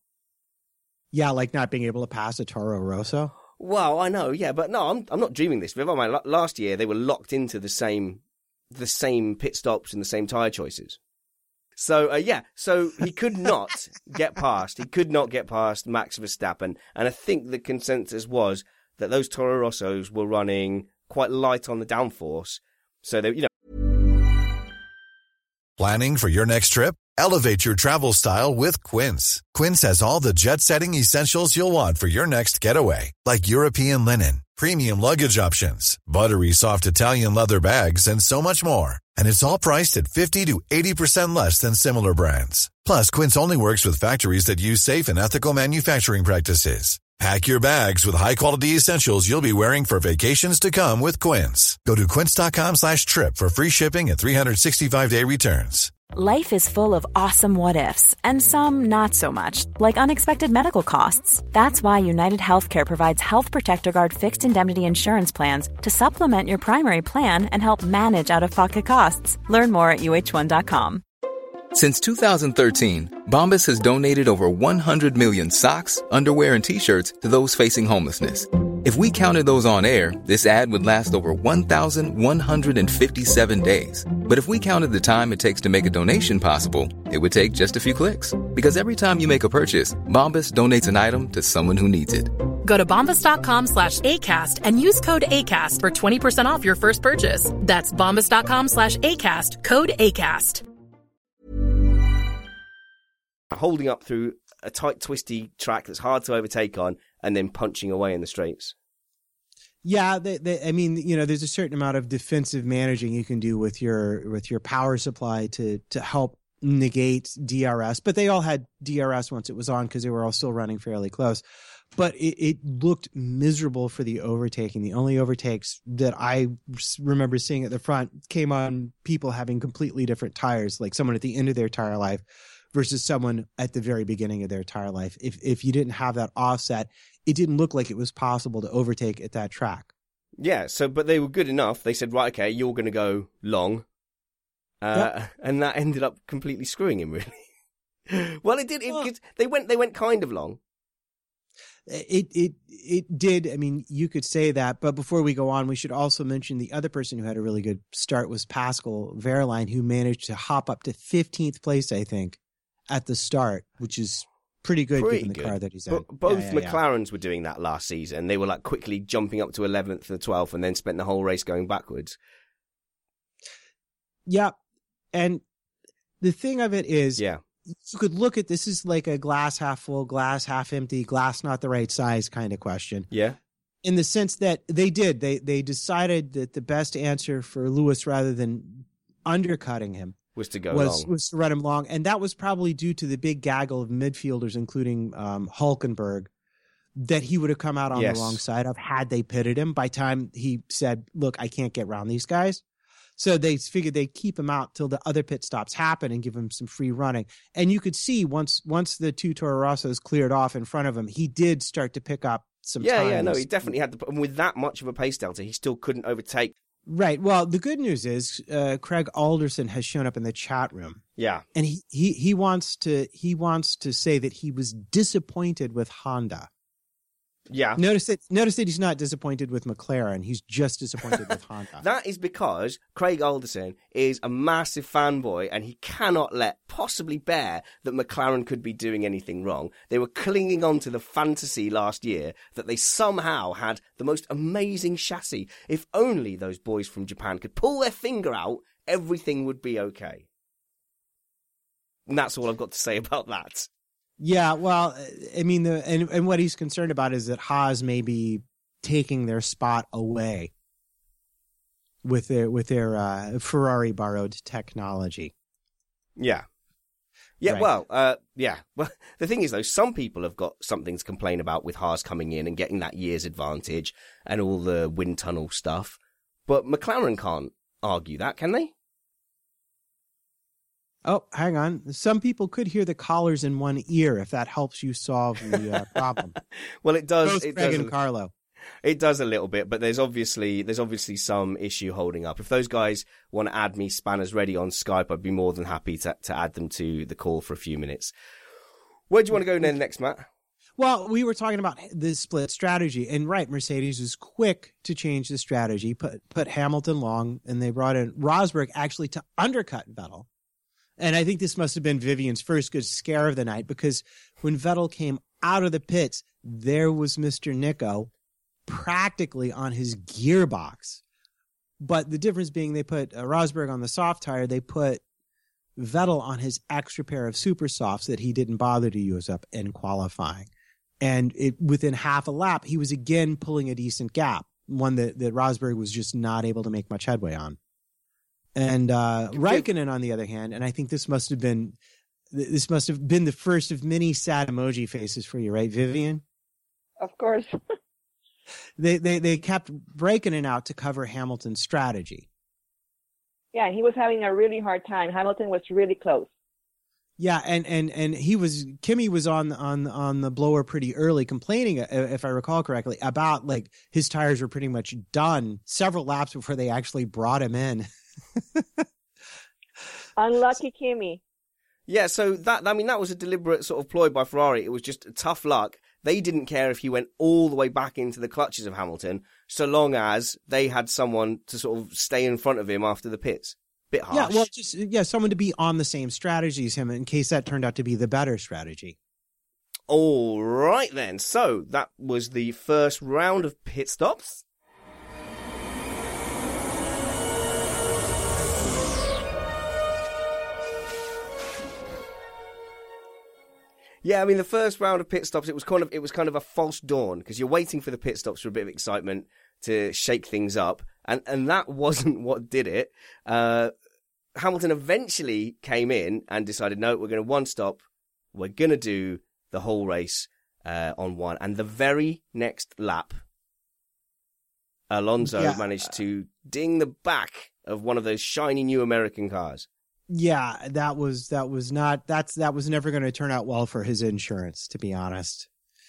Yeah, like not being able to pass a Toro Rosso. Well, I know, yeah, but no, I'm not dreaming this. Last year, they were locked into the same pit stops and the same tyre choices. So, so he could not get past. He could not get past Max Verstappen. And I think the consensus was that those Toro Rossos were running quite light on the downforce. So, Planning for your next trip? Elevate your travel style with Quince. Quince has all the jet-setting essentials you'll want for your next getaway, like European linen, premium luggage options, buttery soft Italian leather bags, and so much more. And it's all priced at 50 to 80% less than similar brands. Plus, Quince only works with factories that use safe and ethical manufacturing practices. Pack your bags with high-quality essentials you'll be wearing for vacations to come with Quince. Go to quince.com/trip for free shipping and 365-day returns. Life is full of awesome what-ifs, and some not so much, like unexpected medical costs. That's why United Healthcare provides Health Protector Guard fixed indemnity insurance plans to supplement your primary plan and help manage out-of-pocket costs. Learn more at uh1.com. Since 2013, Bombas has donated over 100 million socks, underwear, and T-shirts to those facing homelessness. If we counted those on air, this ad would last over 1,157 days. But if we counted the time it takes to make a donation possible, it would take just a few clicks. Because every time you make a purchase, Bombas donates an item to someone who needs it. Go to bombas.com/ACAST and use code ACAST for 20% off your first purchase. That's bombas.com/ACAST, code ACAST. Holding up through a tight, twisty track that's hard to overtake on, and then punching away in the straights. Yeah, I mean, you know, there's a certain amount of defensive managing you can do with your power supply to help negate DRS. But they all had DRS once it was on because they were all still running fairly close. But it looked miserable for the overtaking. The only overtakes that I remember seeing at the front came on people having completely different tires, like someone at the end of their tire life versus someone at the very beginning of their tire life. If you didn't have that offset, it didn't look like it was possible to overtake at that track. Yeah, but they were good enough. They said, right, okay, you're going to go long. And that ended up completely screwing him, really. Well, it did. They went kind of long. It did. I mean, you could say that, but before we go on, we should also mention the other person who had a really good start was Pascal Wehrlein, who managed to hop up to 15th place, I think, at the start, which is pretty good given the car that he's in. Both McLarens were doing that last season. They were like quickly jumping up to 11th and 12th and then spent the whole race going backwards. Yeah. And the thing of it is, you could look at this as like a glass half full, glass half empty, glass not the right size kind of question. Yeah. In the sense that they decided that the best answer for Lewis, rather than undercutting him, was to go long. Was to run him long. And that was probably due to the big gaggle of midfielders, including Hulkenberg, that he would have come out on the wrong side of had they pitted him by time he said, look, I can't get around these guys. So they figured they'd keep him out till the other pit stops happen and give him some free running. And you could see once the two Toro Rossos cleared off in front of him, he did start to pick up some time. Yeah, no, he definitely had and with that much of a pace delta, he still couldn't overtake. Right. Well, the good news is Craig Alderson has shown up in the chat room. Yeah. And he wants to say that he was disappointed with Honda. Yeah. Notice that he's not disappointed with McLaren. He's just disappointed with Honda. That is because Craig Alderson is a massive fanboy and he cannot possibly bear that McLaren could be doing anything wrong. They were clinging on to the fantasy last year that they somehow had the most amazing chassis. If only those boys from Japan could pull their finger out, everything would be okay. And that's all I've got to say about that. Yeah, well, I mean, and what he's concerned about is that Haas may be taking their spot away with their Ferrari borrowed technology. Yeah. Yeah, right. Well, Well, the thing is, though, some people have got something to complain about with Haas coming in and getting that year's advantage and all the wind tunnel stuff. But McLaren can't argue that, can they? Oh, hang on. Some people could hear the collars in one ear if that helps you solve the problem. Well, it does. Both Craig and Carlo. It does a little bit, but there's obviously some issue holding up. If those guys want to add me spanners ready on Skype, I'd be more than happy to add them to the call for a few minutes. Where do you want to go next, Matt? Well, we were talking about the split strategy, and right, Mercedes was quick to change the strategy, put Hamilton long, and they brought in Rosberg actually to undercut Vettel. And I think this must have been Vivian's first good scare of the night, because when Vettel came out of the pits, there was Mr. Nico practically on his gearbox. But the difference being they put Rosberg on the soft tire, they put Vettel on his extra pair of super softs that he didn't bother to use up in qualifying. And within half a lap, he was again pulling a decent gap, one that Rosberg was just not able to make much headway on. And Raikkonen, on the other hand, and I think this must have been the first of many sad emoji faces for you, right, Vivian? Of course. They kept Raikkonen out to cover Hamilton's strategy. Yeah, and he was having a really hard time. Hamilton was really close. Yeah, and Kimi was on the blower pretty early, complaining, if I recall correctly, about like his tires were pretty much done several laps before they actually brought him in. Unlucky Kimi. Yeah, so that was a deliberate sort of ploy by Ferrari. It was just tough luck. They didn't care if he went all the way back into the clutches of Hamilton, so long as they had someone to sort of stay in front of him after the pits. Bit harsh. Yeah, well, someone to be on the same strategy as him in case that turned out to be the better strategy. All right, then. So that was the first round of pit stops. Yeah, I mean, the first round of pit stops, it was kind of a false dawn because you're waiting for the pit stops for a bit of excitement to shake things up, and that wasn't what did it. Hamilton eventually came in and decided, no, we're going to one stop. We're going to do the whole race on one. And the very next lap, Alonso managed to ding the back of one of those shiny new American cars. Yeah, that was never going to turn out well for his insurance, to be honest.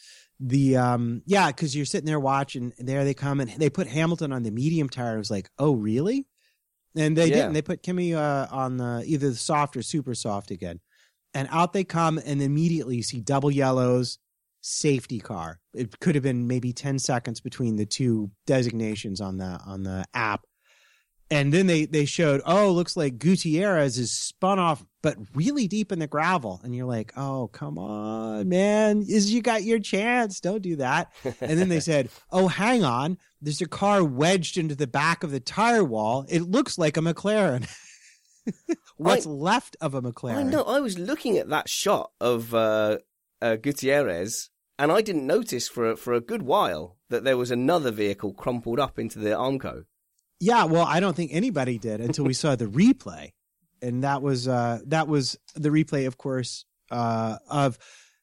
Because you're sitting there watching, and there they come, and they put Hamilton on the medium tire. I was like, oh, really? And they didn't. They put Kimi on either the soft or super soft again. And out they come, and immediately you see double yellows, safety car. It could have been maybe 10 seconds between the two designations on the app. And then they showed, looks like Gutierrez is spun off, but really deep in the gravel. And you're like, oh, come on, man. You got your chance. Don't do that. And then they said, oh, hang on. There's a car wedged into the back of the tire wall. It looks like a McLaren. What's left of a McLaren? I know. I was looking at that shot of Gutierrez, and I didn't notice for a good while that there was another vehicle crumpled up into the Armco. Yeah, well, I don't think anybody did until we saw the replay, and that was the replay, of course, of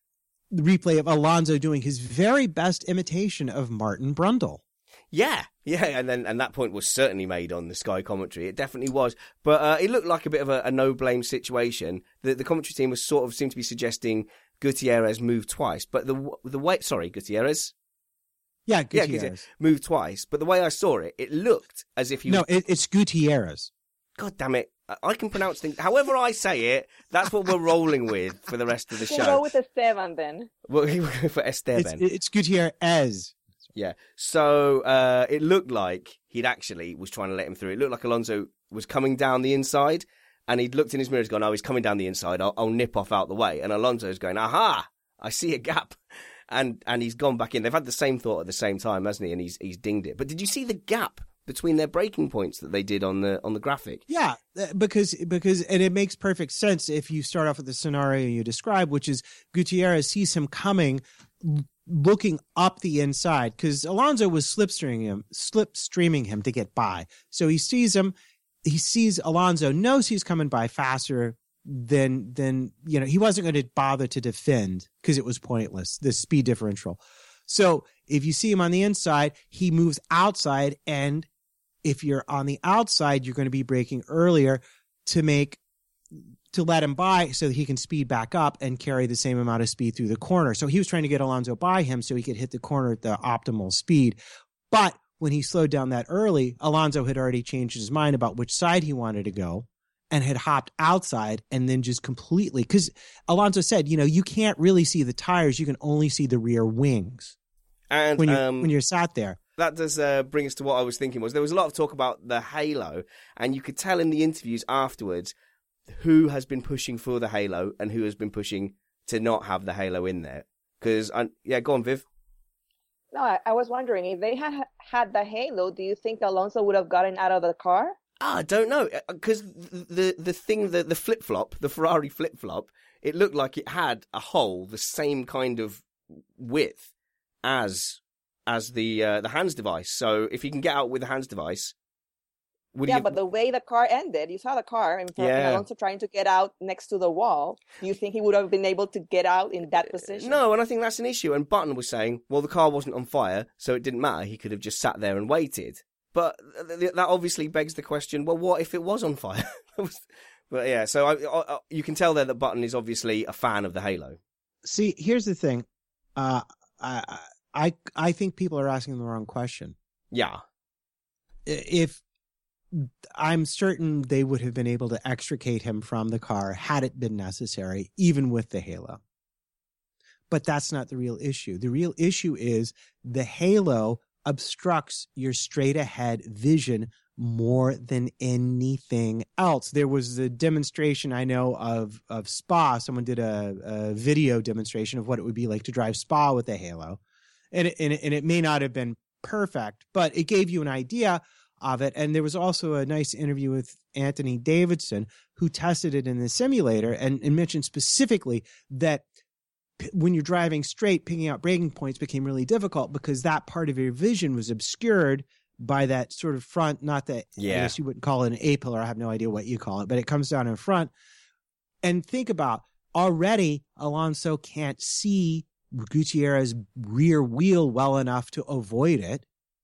Alonso doing his very best imitation of Martin Brundle. Yeah, and that point was certainly made on the Sky commentary. It definitely was, but it looked like a bit of a no blame situation. The commentary team was sort of seemed to be suggesting Gutierrez moved twice, but the way Gutierrez. Yeah, Gutierrez. Moved twice, but the way I saw it, it looked as if he was... No, it's Gutierrez. God damn it. I can pronounce things. However I say it, that's what we're rolling with for the rest of the show. We'll go with Esteban then. We'll go for Esteban. It's Gutierrez. Yeah. So it looked like he'd actually was trying to let him through. It looked like Alonso was coming down the inside, and he'd looked in his mirror and gone, oh, he's coming down the inside. I'll nip off out the way. And Alonso's going, aha, I see a gap. And he's gone back in. They've had the same thought at the same time, hasn't he? And he's dinged it. But did you see the gap between their braking points that they did on the graphic? Yeah, because and it makes perfect sense if you start off with the scenario you described, which is Gutierrez sees him coming, looking up the inside, because Alonso was slipstreaming him to get by. So he sees him. He sees Alonso, knows he's coming by faster. Then he wasn't going to bother to defend because it was pointless, the speed differential. So if you see him on the inside, he moves outside, and if you're on the outside, you're going to be braking earlier to let him by so that he can speed back up and carry the same amount of speed through the corner. So he was trying to get Alonso by him so he could hit the corner at the optimal speed. But when he slowed down that early, Alonso had already changed his mind about which side he wanted to go, and had hopped outside, and then just completely, because Alonso said, you can't really see the tires, you can only see the rear wings. And when you're sat there. That does bring us to what I was thinking was there was a lot of talk about the Halo, and you could tell in the interviews afterwards who has been pushing for the Halo and who has been pushing to not have the Halo in there. Because, go on, Viv. No, I was wondering, if they had the Halo, do you think Alonso would have gotten out of the car? I don't know, because the thing, the flip-flop, the Ferrari flip-flop, it looked like it had a hole the same kind of width as the hands device. So if you can get out with the hands device... but the way the car ended, you saw the car, and Alonso trying to get out next to the wall. Do you think he would have been able to get out in that position? No, and I think that's an issue. And Button was saying, well, the car wasn't on fire, so it didn't matter. He could have just sat there and waited. But that obviously begs the question, well, what if it was on fire? But yeah, so you can tell there that Button is obviously a fan of the Halo. See, here's the thing. I think people are asking the wrong question. Yeah. If I'm certain they would have been able to extricate him from the car had it been necessary, even with the Halo. But that's not the real issue. The real issue is the Halo obstructs your straight ahead vision more than anything else. There was a demonstration I know of Spa. Someone did a video demonstration of what it would be like to drive Spa with a Halo. And it may not have been perfect, but it gave you an idea of it. And there was also a nice interview with Anthony Davidson, who tested it in the simulator and mentioned specifically that when you're driving straight, picking out braking points became really difficult because that part of your vision was obscured by that sort of front, not that, I guess you wouldn't call it an A-pillar. I have no idea what you call it, but it comes down in front. And think about, already Alonso can't see Gutierrez's rear wheel well enough to avoid it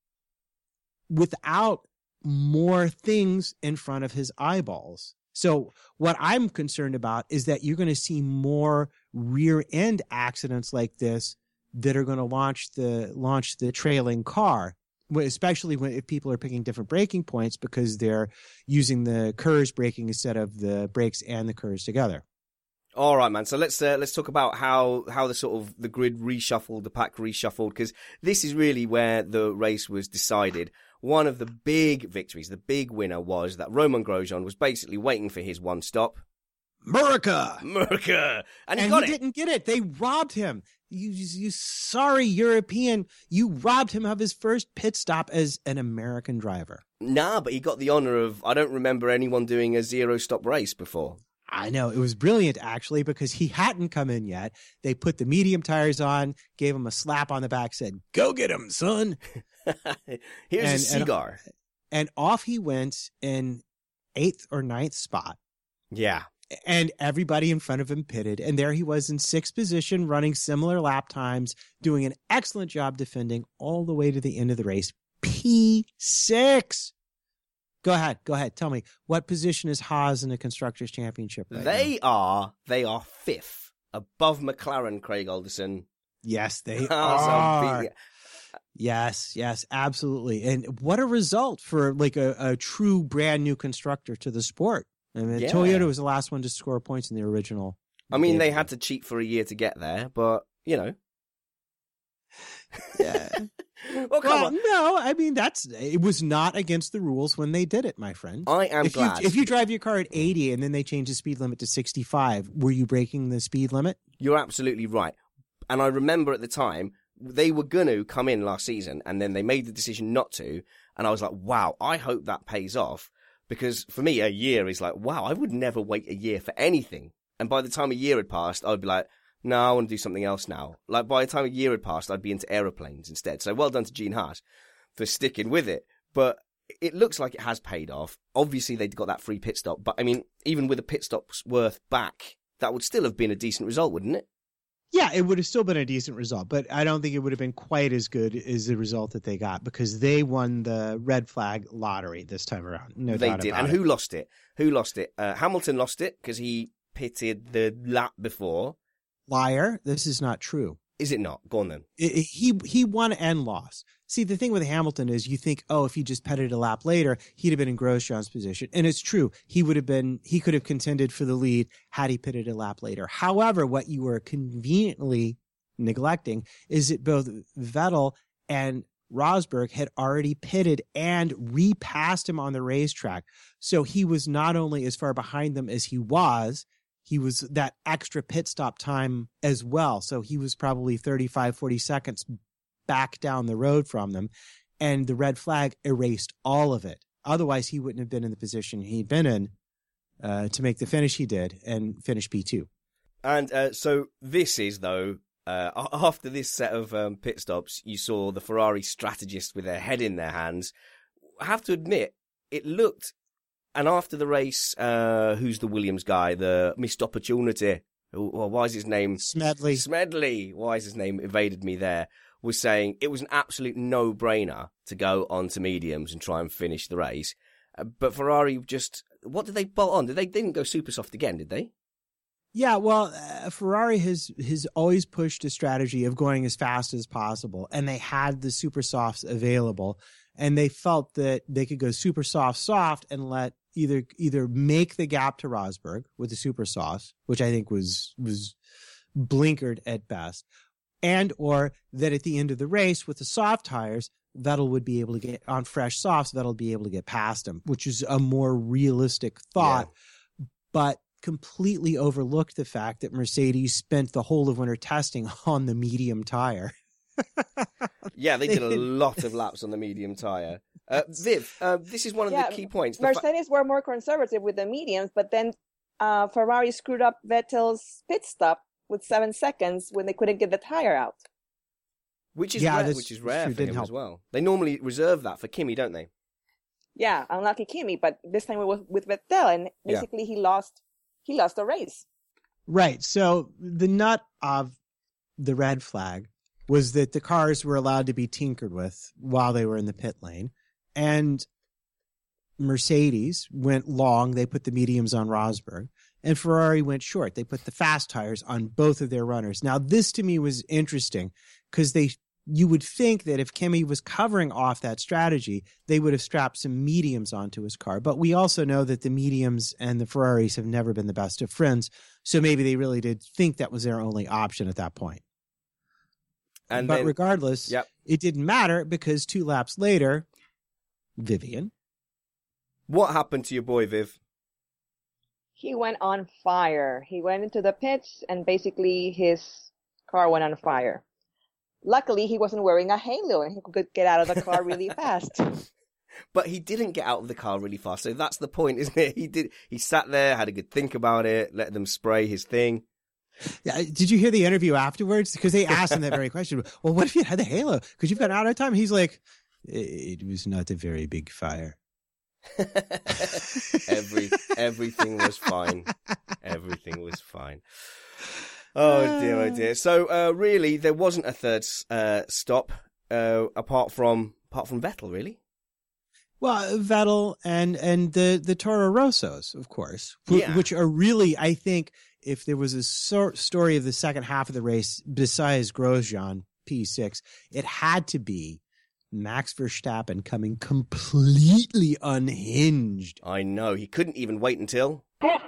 without more things in front of his eyeballs. So what I'm concerned about is that you're going to see more rear end accidents like this that are going to launch the trailing car, especially if people are picking different braking points because they're using the KERS braking instead of the brakes and the KERS together. All right, man. So let's talk about how the sort of the grid reshuffled, the pack reshuffled, because this is really where the race was decided. One of the big victories, the big winner, was that Romain Grosjean was basically waiting for his one stop. America! And he didn't get it. They robbed him. You sorry European. You robbed him of his first pit stop as an American driver. Nah, but he got the honor of, I don't remember anyone doing a zero-stop race before. I know. It was brilliant, actually, because he hadn't come in yet. They put the medium tires on, gave him a slap on the back, said, "Go get him, son." Here's a cigar. And off he went in 8th or 9th spot. Yeah. And everybody in front of him pitted. And there he was in 6th position, running similar lap times, doing an excellent job defending all the way to the end of the race. P6. Go ahead. Tell me, what position is Haas in the Constructors' Championship right They are 5th, above McLaren, Craig Alderson. Yes, they are. Yes, absolutely. And what a result for like a true brand new constructor to the sport. I mean, Toyota was the last one to score points in the original. I mean, they had to cheat for a year to get there, but, you know. Yeah. Well, come on. No, I mean, it was not against the rules when they did it, my friend. I am glad. If you drive your car at 80 and then they change the speed limit to 65, were you breaking the speed limit? You're absolutely right. And I remember at the time, they were going to come in last season, and then they made the decision not to. And I was like, wow, I hope that pays off. Because for me, a year is like, wow, I would never wait a year for anything. And by the time a year had passed, I would be like, no, I want to do something else now. Like, by the time a year had passed, I'd be into aeroplanes instead. So well done to Gene Haas for sticking with it. But it looks like it has paid off. Obviously, they got that free pit stop. But, I mean, even with a pit stop's worth back, that would still have been a decent result, wouldn't it? Yeah, it would have still been a decent result. But I don't think it would have been quite as good as the result that they got because they won the red flag lottery this time around. No doubt did. About and it. Who lost it? Hamilton lost it because he pitted the lap before. Liar. This is not true. Is it not? Go on then. He won and lost. See, the thing with Hamilton is you think, oh, if he just pitted a lap later, he'd have been in Grosjean's position. And it's true. He could have contended for the lead had he pitted a lap later. However, what you were conveniently neglecting is that both Vettel and Rosberg had already pitted and repassed him on the racetrack. So he was not only as far behind them as he was that extra pit stop time as well. So he was probably 35, 40 seconds back down the road from them. And the red flag erased all of it. Otherwise, he wouldn't have been in the position he'd been in to make the finish he did and finish P2. And so this is, though, after this set of pit stops, you saw the Ferrari strategists with their head in their hands. I have to admit, it looked... And after the race, who's the Williams guy? The missed opportunity. Why is his name? Smedley. Why is his name evaded me there? was saying it was an absolute no-brainer to go on to mediums and try and finish the race. But Ferrari just, what did they bolt on? They didn't go super soft again, did they? Yeah, well, Ferrari has always pushed a strategy of going as fast as possible, and they had the super softs available, and they felt that they could go super soft, and let either make the gap to Rosberg with the super softs, which I think was blinkered at best, and or that at the end of the race with the soft tires, Vettel would be able to get on fresh softs, Vettel would be able to get past him, which is a more realistic thought, but completely overlooked the fact that Mercedes spent the whole of winter testing on the medium tire. Yeah, they did a lot of laps on the medium tire. Viv, this is one of the key points. Mercedes were more conservative with the mediums, but then Ferrari screwed up Vettel's pit stop with 7 seconds when they couldn't get the tire out. Which is rare for him as well. They normally reserve that for Kimi, don't they? Yeah, unlucky Kimi, but this time it was with Vettel, and basically he lost the race. Right. So the nut of the red flag was that the cars were allowed to be tinkered with while they were in the pit lane. And Mercedes went long. They put the mediums on Rosberg. And Ferrari went short. They put the fast tires on both of their runners. Now, this to me was interesting because you would think that if Kimi was covering off that strategy, they would have strapped some mediums onto his car. But we also know that the mediums and the Ferraris have never been the best of friends. So maybe they really did think that was their only option at that point. But regardless, it didn't matter because 2 laps later, Vivian. What happened to your boy, Viv? He went on fire. He went into the pits and basically his car went on fire. Luckily, he wasn't wearing a halo and he could get out of the car really fast. But he didn't get out of the car really fast. So that's the point, isn't it? He sat there, had a good think about it, let them spray his thing. Yeah, did you hear the interview afterwards? Because they asked him that very question. Well, what if you had the halo? Could you have gotten out of time? He's like, it was not a very big fire. Everything was fine. Everything was fine. Oh dear. So really, there wasn't a third stop apart from Vettel, really. Well, Vettel and the Toro Rossos, of course, which are really, I think, if there was a story of the second half of the race besides Grosjean P6, it had to be Max Verstappen coming completely unhinged. I know. He couldn't even wait until...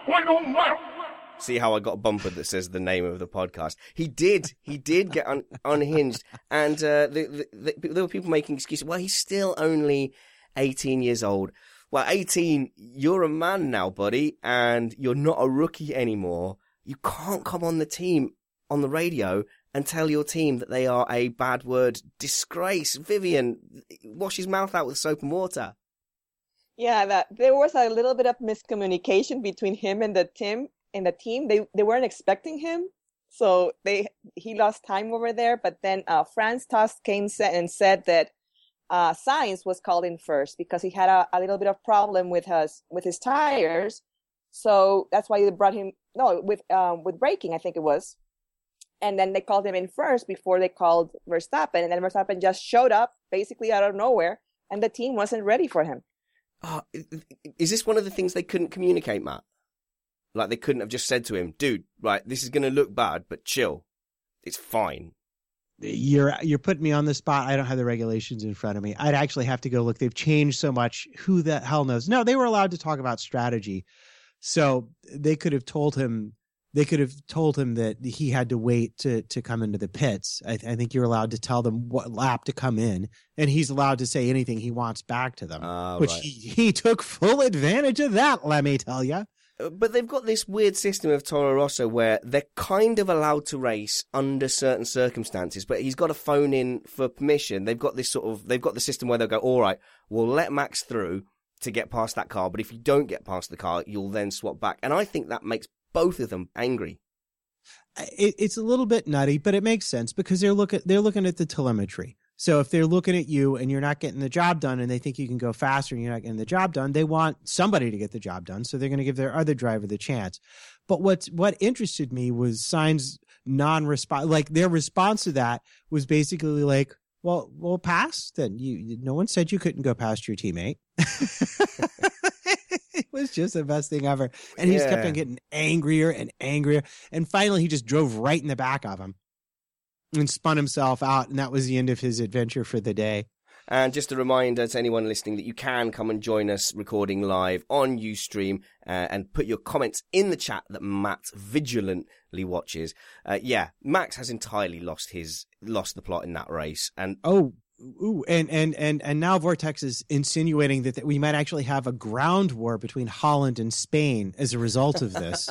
See how I got a bumper that says the name of the podcast. He did get unhinged. And there were people making excuses. Well, he's still only 18 years old. Well, 18, you're a man now, buddy, and you're not a rookie anymore. You can't come on the radio and tell your team that they are a bad word disgrace. Vivian, wash his mouth out with soap and water. Yeah, there was a little bit of miscommunication between him and the team. They weren't expecting him, so he lost time over there. But then Franz Tost came and said that Sainz was called in first because he had a little bit of problem with his tires. So that's why they brought him with braking, I think it was. And then they called him in first before they called Verstappen, and then Verstappen just showed up basically out of nowhere, and the team wasn't ready for him. Is this one of the things they couldn't communicate, Matt? Like they couldn't have just said to him, dude, right, this is going to look bad, but chill. It's fine. You're putting me on the spot. I don't have the regulations in front of me. I'd actually have to go look. They've changed so much. Who the hell knows? No, they were allowed to talk about strategy. So they could have told him that he had to wait to come into the pits. I think you're allowed to tell them what lap to come in, and he's allowed to say anything he wants back to them, which right. he took full advantage of that, let me tell you. But they've got this weird system of Toro Rosso where they're kind of allowed to race under certain circumstances, but he's got to phone in for permission. They've got the system where they'll go, all right, we'll let Max through to get past that car, but if you don't get past the car, you'll then swap back. And I think that makes both of them angry. It's a little bit nutty, but it makes sense because they're looking at the telemetry. So if they're looking at you and you're not getting the job done and they think you can go faster and you're not getting the job done, they want somebody to get the job done. So they're going to give their other driver the chance. But what interested me was non-response. Like their response to that was basically like, well, we'll pass then. No one said you couldn't go past your teammate. It was just the best thing ever. And he just kept on getting angrier and angrier. And finally, he just drove right in the back of him and spun himself out. And that was the end of his adventure for the day. And just a reminder to anyone listening that you can come and join us recording live on Ustream and put your comments in the chat that Matt vigilantly watches. Max has entirely lost the plot in that race. And and now Vortex is insinuating that we might actually have a ground war between Holland and Spain as a result of this.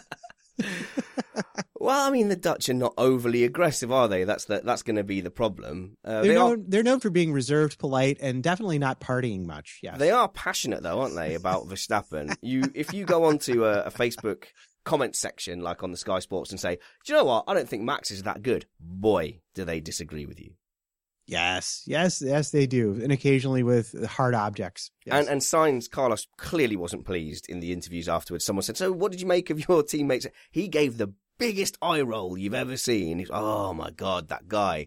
Well, I mean, the Dutch are not overly aggressive, are they? That's going to be the problem. They're known for being reserved, polite, and definitely not partying much. Yes, they are passionate, though, aren't they, about Verstappen? If you go onto a Facebook comment section, like on the Sky Sports, and say, "Do you know what? I don't think Max is that good." Boy, do they disagree with you. Yes, they do, and occasionally with hard objects. Yes. And Sainz, Carlos clearly wasn't pleased in the interviews afterwards. Someone said, "So, what did you make of your teammates?" He gave the biggest eye roll you've ever seen. He's, oh my God, that guy.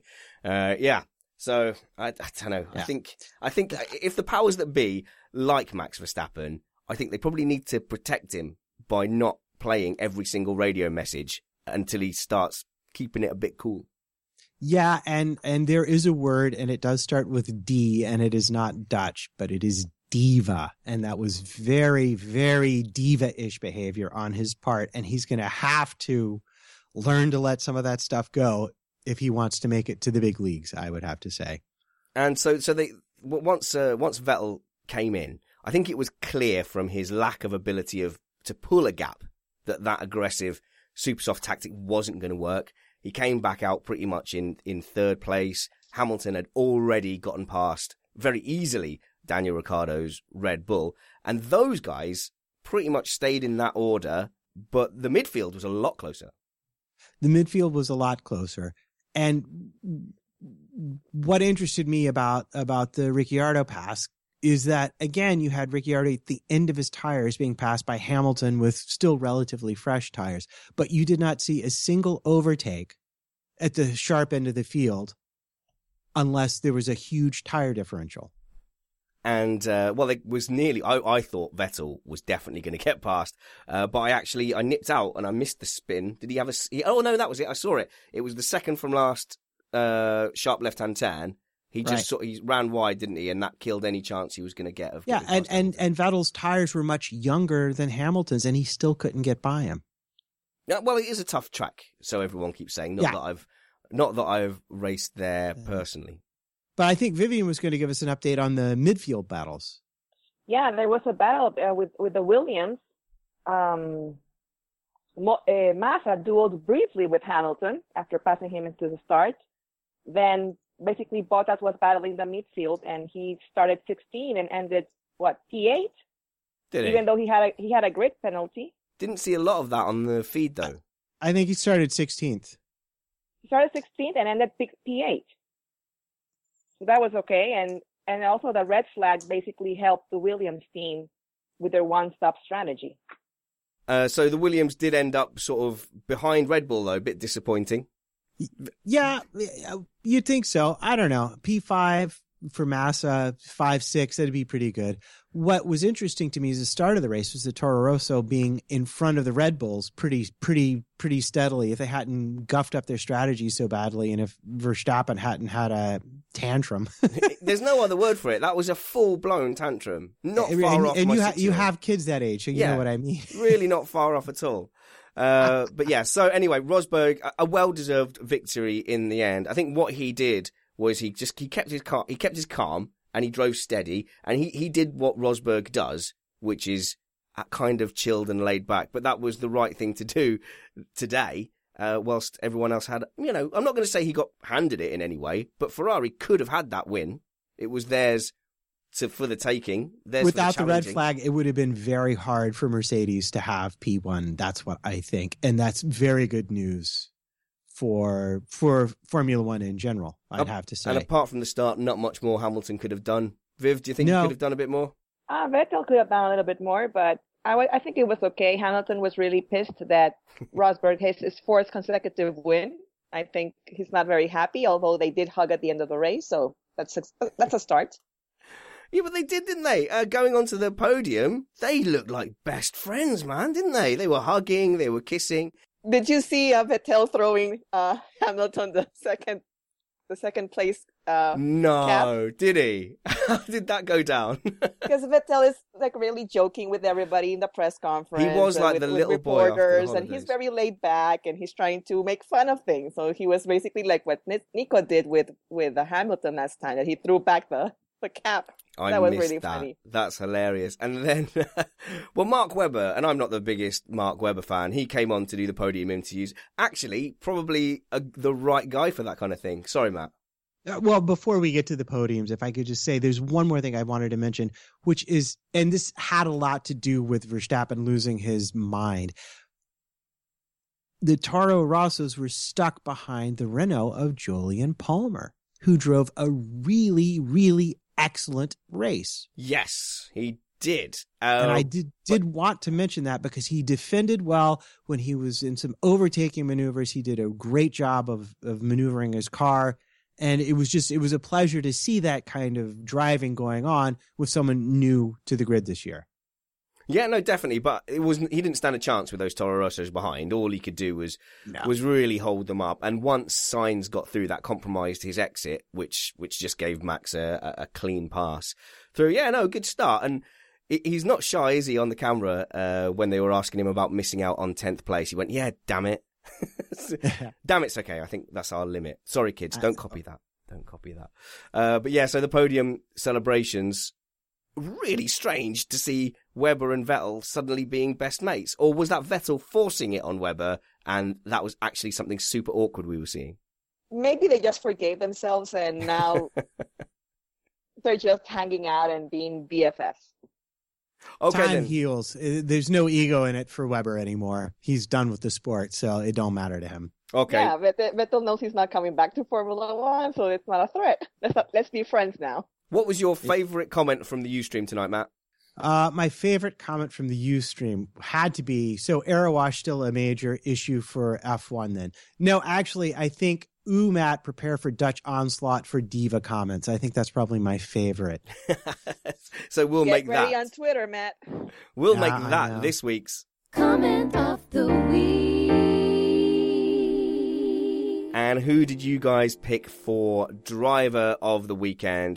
So I don't know. Yeah. I think if the powers that be like Max Verstappen, I think they probably need to protect him by not playing every single radio message until he starts keeping it a bit cool. Yeah, and there is a word, and it does start with D, and it is not Dutch, but it is diva, and that was very, very diva-ish behavior on his part, and he's going to have to learn to let some of that stuff go if he wants to make it to the big leagues, I would have to say. And so they once Vettel came in, I think it was clear from his lack of ability to pull a gap that aggressive super soft tactic wasn't going to work. He came back out pretty much in third place. Hamilton had already gotten past very easily Daniel Ricciardo's Red Bull. And those guys pretty much stayed in that order, but the midfield was a lot closer. The midfield was a lot closer. And what interested me about the Ricciardo pass is that, again, you had Ricciardo at the end of his tires being passed by Hamilton with still relatively fresh tires, but you did not see a single overtake at the sharp end of the field unless there was a huge tire differential. And, it was nearly, I thought Vettel was definitely going to get past, but I nipped out and I missed the spin. Did he have oh no, that was it. I saw it. It was the second from last, sharp left-hand turn. He just he ran wide, didn't he? And that killed any chance he was going to get of. Yeah, and Vettel's tires were much younger than Hamilton's, and he still couldn't get by him. Yeah, well, it is a tough track, so everyone keeps saying. Not that I've raced there personally. But I think Vivian was going to give us an update on the midfield battles. Yeah, there was a battle with the Williams. Massa dueled briefly with Hamilton after passing him into the start. Then basically Bottas was battling the midfield, and he started 16 and ended P8. Did he? Even though he had a grid penalty. Didn't see a lot of that on the feed though. I think he started 16th. He started 16th and ended P8. So that was okay, and also the red flag basically helped the Williams team with their one-stop strategy. So the Williams did end up sort of behind Red Bull though, a bit disappointing. Yeah, you'd think so. I don't know. P5 for Massa, 5-6, that'd be pretty good. What was interesting to me is the start of the race was the Toro Rosso being in front of the Red Bulls pretty steadily. If they hadn't guffed up their strategy so badly, and if Verstappen hadn't had a tantrum. There's no other word for it. That was a full-blown tantrum. Not far off. And you have kids that age, so you know what I mean. Really not far off at all. But yeah, so anyway, Rosberg, a well-deserved victory in the end. I think what he did was he kept his calm and he drove steady, and he did what Rosberg does, which is kind of chilled and laid back. But that was the right thing to do today, whilst everyone else had, I'm not going to say he got handed it in any way, but Ferrari could have had that win. It was theirs for the taking. Without the red flag, it would have been very hard for Mercedes to have P1. That's what I think. And that's very good news for Formula One in general, I'd have to say. And apart from the start, not much more Hamilton could have done. Viv, do you think he could have done a bit more? Vettel could have done a little bit more, but I think it was okay. Hamilton was really pissed that Rosberg has his fourth consecutive win. I think he's not very happy, although they did hug at the end of the race, so that's a start. Yeah, but they did, didn't they? Going onto the podium, they looked like best friends, man, didn't they? They were hugging, they were kissing. Did you see Vettel throwing Hamilton the second place No, cap? Did he? How did that go down? Because Vettel is like really joking with everybody in the press conference. He was like the little boy reporters, and he's very laid back, and he's trying to make fun of things. So he was basically like what Nico did with Hamilton last time, that he threw back the cap. That was really funny. That's hilarious. And then, well, Mark Webber, and I'm not the biggest Mark Webber fan, he came on to do the podium interviews. Actually, probably the right guy for that kind of thing. Sorry, Matt. Well, before we get to the podiums, if I could just say there's one more thing I wanted to mention, which is, and this had a lot to do with Verstappen losing his mind. The Toro Rossos were stuck behind the Renault of Jolyon Palmer, who drove a really, really excellent race. Yes, he did. And I did want to mention that because he defended well when he was in some overtaking maneuvers. He did a great job of maneuvering his car. And it was a pleasure to see that kind of driving going on with someone new to the grid this year. Yeah, no, definitely. But he didn't stand a chance with those Toro Rossos behind. All he could do was really hold them up. And once Sainz got through, that compromised his exit, which just gave Max a clean pass through. Yeah, no, good start. And he's not shy, is he, on the camera when they were asking him about missing out on 10th place? He went, yeah, damn it. Damn, it's okay. I think that's our limit. Sorry, kids. Don't copy that. Don't copy that. But yeah, so the podium celebrations, really strange to see Webber and Vettel suddenly being best mates. Or was that Vettel forcing it on Webber and that was actually something super awkward we were seeing? Maybe they just forgave themselves and now they're just hanging out and being BFFs. Okay, Time heals. There's no ego in it for Webber anymore. He's done with the sport, so it don't matter to him. Okay. Yeah, Vettel knows he's not coming back to Formula One, so it's not a threat. Let's be friends now. What was your favorite comment from the Ustream tonight, Matt? My favorite comment from the Ustream had to be, so Aerowash still a major issue for F1 then? No, actually, I think, Matt, prepare for Dutch onslaught for diva comments. I think that's probably my favorite. So we'll make that. Get ready on Twitter, Matt. We'll make that this week's Comment of the Week. And who did you guys pick for driver of the weekend?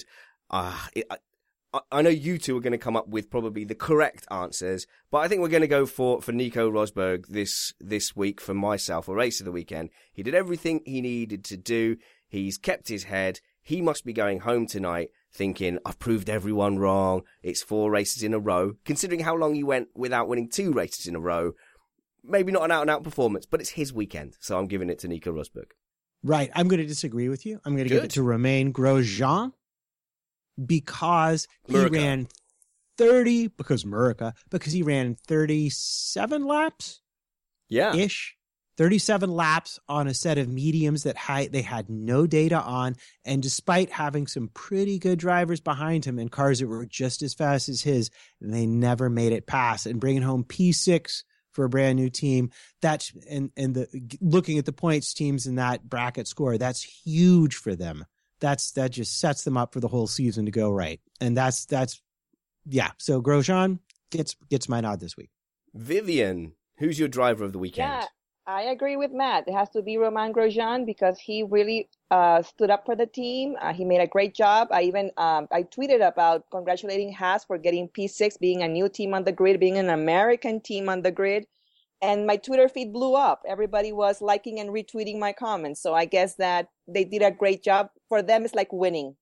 I know you two are going to come up with probably the correct answers, but I think we're going to go for Nico Rosberg this week for myself, for race of the weekend. He did everything he needed to do. He's kept his head. He must be going home tonight thinking, I've proved everyone wrong. It's 4 races in a row. Considering how long he went without winning 2 races in a row, maybe not an out-and-out performance, but it's his weekend, so I'm giving it to Nico Rosberg. Right. I'm going to disagree with you. I'm going to give it to Romain Grosjean. Because he ran 30, because he ran 37 laps? Yeah. Ish. 37 laps on a set of mediums that they had no data on. And despite having some pretty good drivers behind him and cars that were just as fast as his, they never made it past. And bringing home P6 for a brand new team, that's, and looking at the points teams in that bracket score, that's huge for them. That just sets them up for the whole season to go right. And that's yeah. So Grosjean gets my nod this week. Vivian, who's your driver of the weekend? Yeah, I agree with Matt. It has to be Romain Grosjean because he really stood up for the team. He made a great job. I tweeted about congratulating Haas for getting P6, being a new team on the grid, being an American team on the grid. And my Twitter feed blew up. Everybody was liking and retweeting my comments. So I guess that they did a great job. For them, it's like winning.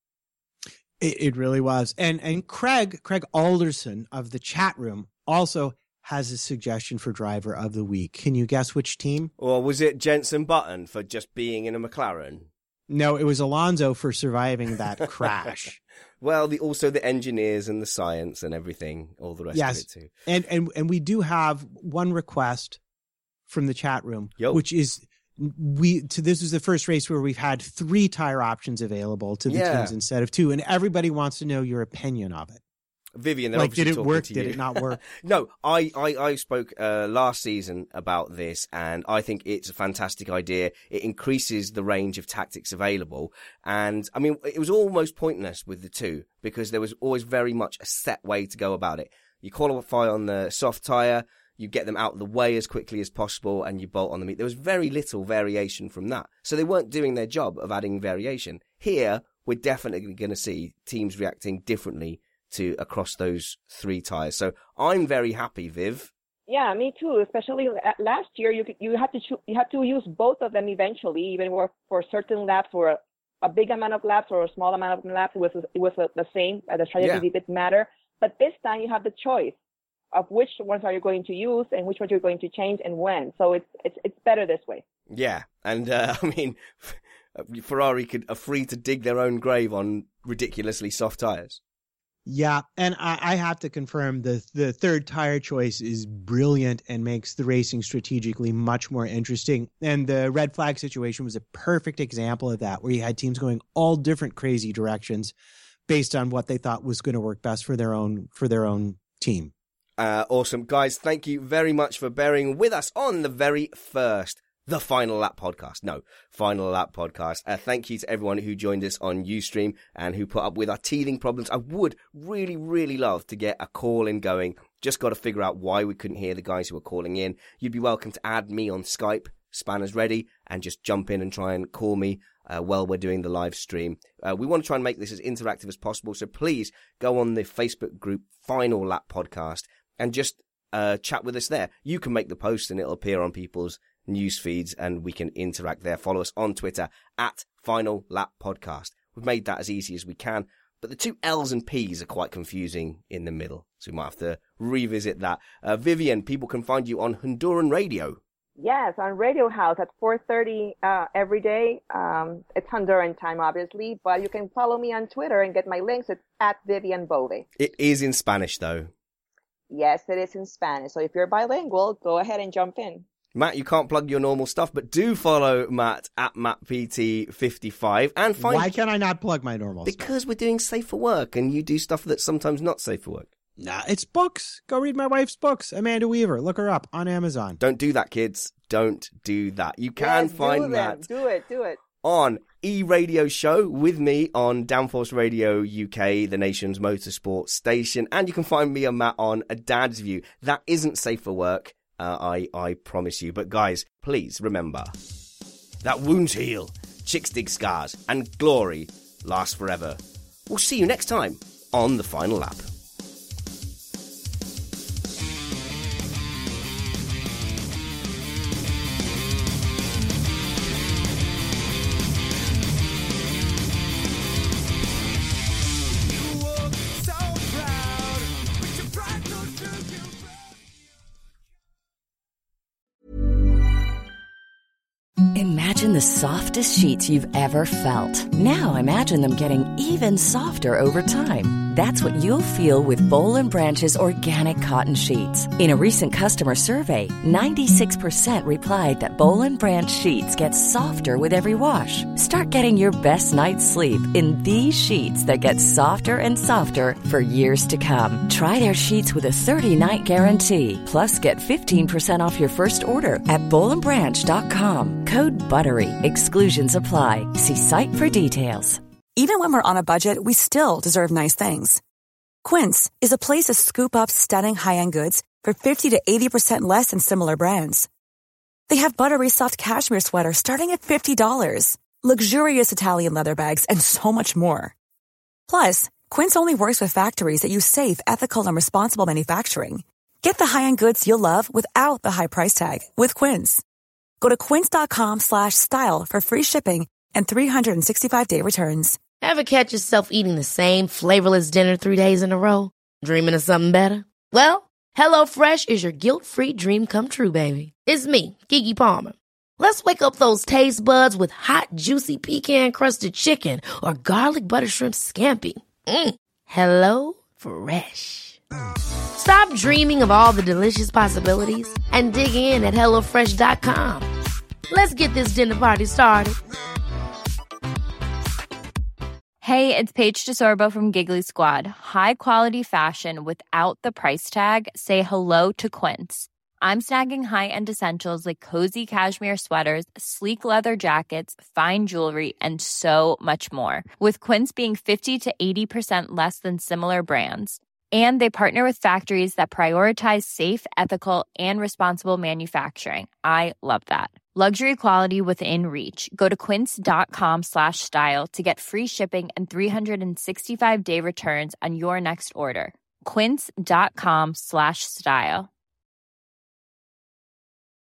It really was. And Craig Alderson of the chat room also has a suggestion for driver of the week. Can you guess which team? Or was it Jenson Button for just being in a McLaren? No, it was Alonso for surviving that crash. Well, also the engineers and the science and everything, all the rest of it too. And we do have one request from the chat room, which is this is the first race where we've had 3 tire options available to the teams instead of 2, and everybody wants to know your opinion of it. Vivian, like, did it work? Did it not work? No, I spoke last season about this, and I think it's a fantastic idea. It increases the range of tactics available. And, I mean, it was almost pointless with the two, because there was always very much a set way to go about it. You qualify on the soft tyre, you get them out of the way as quickly as possible, and you bolt on the meat. There was very little variation from that. So they weren't doing their job of adding variation. Here, we're definitely going to see teams reacting differently to across those three tyres. So I'm very happy, Viv. Yeah, me too. Especially last year, you had to use both of them eventually, even for certain laps, or a big amount of laps or a small amount of laps. It was the same. The strategy didn't matter. But this time, you have the choice of which ones are you going to use and which ones you're going to change and when. So it's better this way. Yeah, and I mean, Ferrari are free to dig their own grave on ridiculously soft tyres. Yeah, and I have to confirm the third tire choice is brilliant and makes the racing strategically much more interesting. And the red flag situation was a perfect example of that, where you had teams going all different crazy directions based on what they thought was going to work best for their own team. Awesome. Guys, thank you very much for bearing with us on the very first The Final Lap Podcast. No, Final Lap Podcast. Thank you to everyone who joined us on Ustream and who put up with our teething problems. I would really, really love to get a call in going. Just got to figure out why we couldn't hear the guys who were calling in. You'd be welcome to add me on Skype, Spanners Ready, and just jump in and try and call me while we're doing the live stream. We want to try and make this as interactive as possible, so please go on the Facebook group Final Lap Podcast and just chat with us there. You can make the post and it'll appear on people's news feeds and we can interact there. Follow us on Twitter at Final Lap Podcast. We've made that as easy as we can, but the two L's and P's are quite confusing in the middle, so we might have to revisit that. Vivian, people can find you on Honduran Radio. Yes, on Radio House at 4:30 every day. It's Honduran time, obviously, but you can follow me on Twitter and get my links. It's at Vivian Bove. It is in Spanish, though. Yes, it is in Spanish. So if you're bilingual, go ahead and jump in. Matt, you can't plug your normal stuff, but do follow Matt at MattPT55 and find... Why can I not plug my normal stuff? Because we're doing Safe for Work and you do stuff that's sometimes not safe for work. Nah, it's books. Go read my wife's books. Amanda Weaver. Look her up on Amazon. Don't do that, kids. Don't do that. You can find Matt. Do it. On E-Radio Show with me on Downforce Radio UK, the nation's motorsport station. And you can find me and Matt on A Dad's View. That isn't safe for work, I promise you. But guys, please remember that wounds heal, chicks dig scars, and glory lasts forever. We'll see you next time on The Final Lap. Imagine the softest sheets you've ever felt. Now imagine them getting even softer over time. That's what you'll feel with Boll & Branch's organic cotton sheets. In a recent customer survey, 96% replied that Boll & Branch sheets get softer with every wash. Start getting your best night's sleep in these sheets that get softer and softer for years to come. Try their sheets with a 30-night guarantee. Plus, get 15% off your first order at bollandbranch.com. Code BUTTERY. Exclusions apply. See site for details. Even when we're on a budget, we still deserve nice things. Quince is a place to scoop up stunning high-end goods for 50 to 80% less than similar brands. They have buttery soft cashmere sweaters starting at $50, luxurious Italian leather bags, and so much more. Plus, Quince only works with factories that use safe, ethical, and responsible manufacturing. Get the high-end goods you'll love without the high price tag with Quince. Go to quince.com/style for free shipping and 365-day returns. Ever catch yourself eating the same flavorless dinner 3 days in a row? Dreaming of something better? Well, HelloFresh is your guilt-free dream come true, baby. It's me, Keke Palmer. Let's wake up those taste buds with hot, juicy pecan-crusted chicken or garlic butter shrimp scampi. Hello Fresh. Stop dreaming of all the delicious possibilities and dig in at HelloFresh.com. Let's get this dinner party started. Hey, it's Paige DeSorbo from Giggly Squad. High quality fashion without the price tag. Say hello to Quince. I'm snagging high-end essentials like cozy cashmere sweaters, sleek leather jackets, fine jewelry, and so much more. With Quince being 50 to 80% less than similar brands. And they partner with factories that prioritize safe, ethical, and responsible manufacturing. I love that. Luxury quality within reach. Go to quince.com/style to get free shipping and 365-day returns on your next order. Quince.com/style.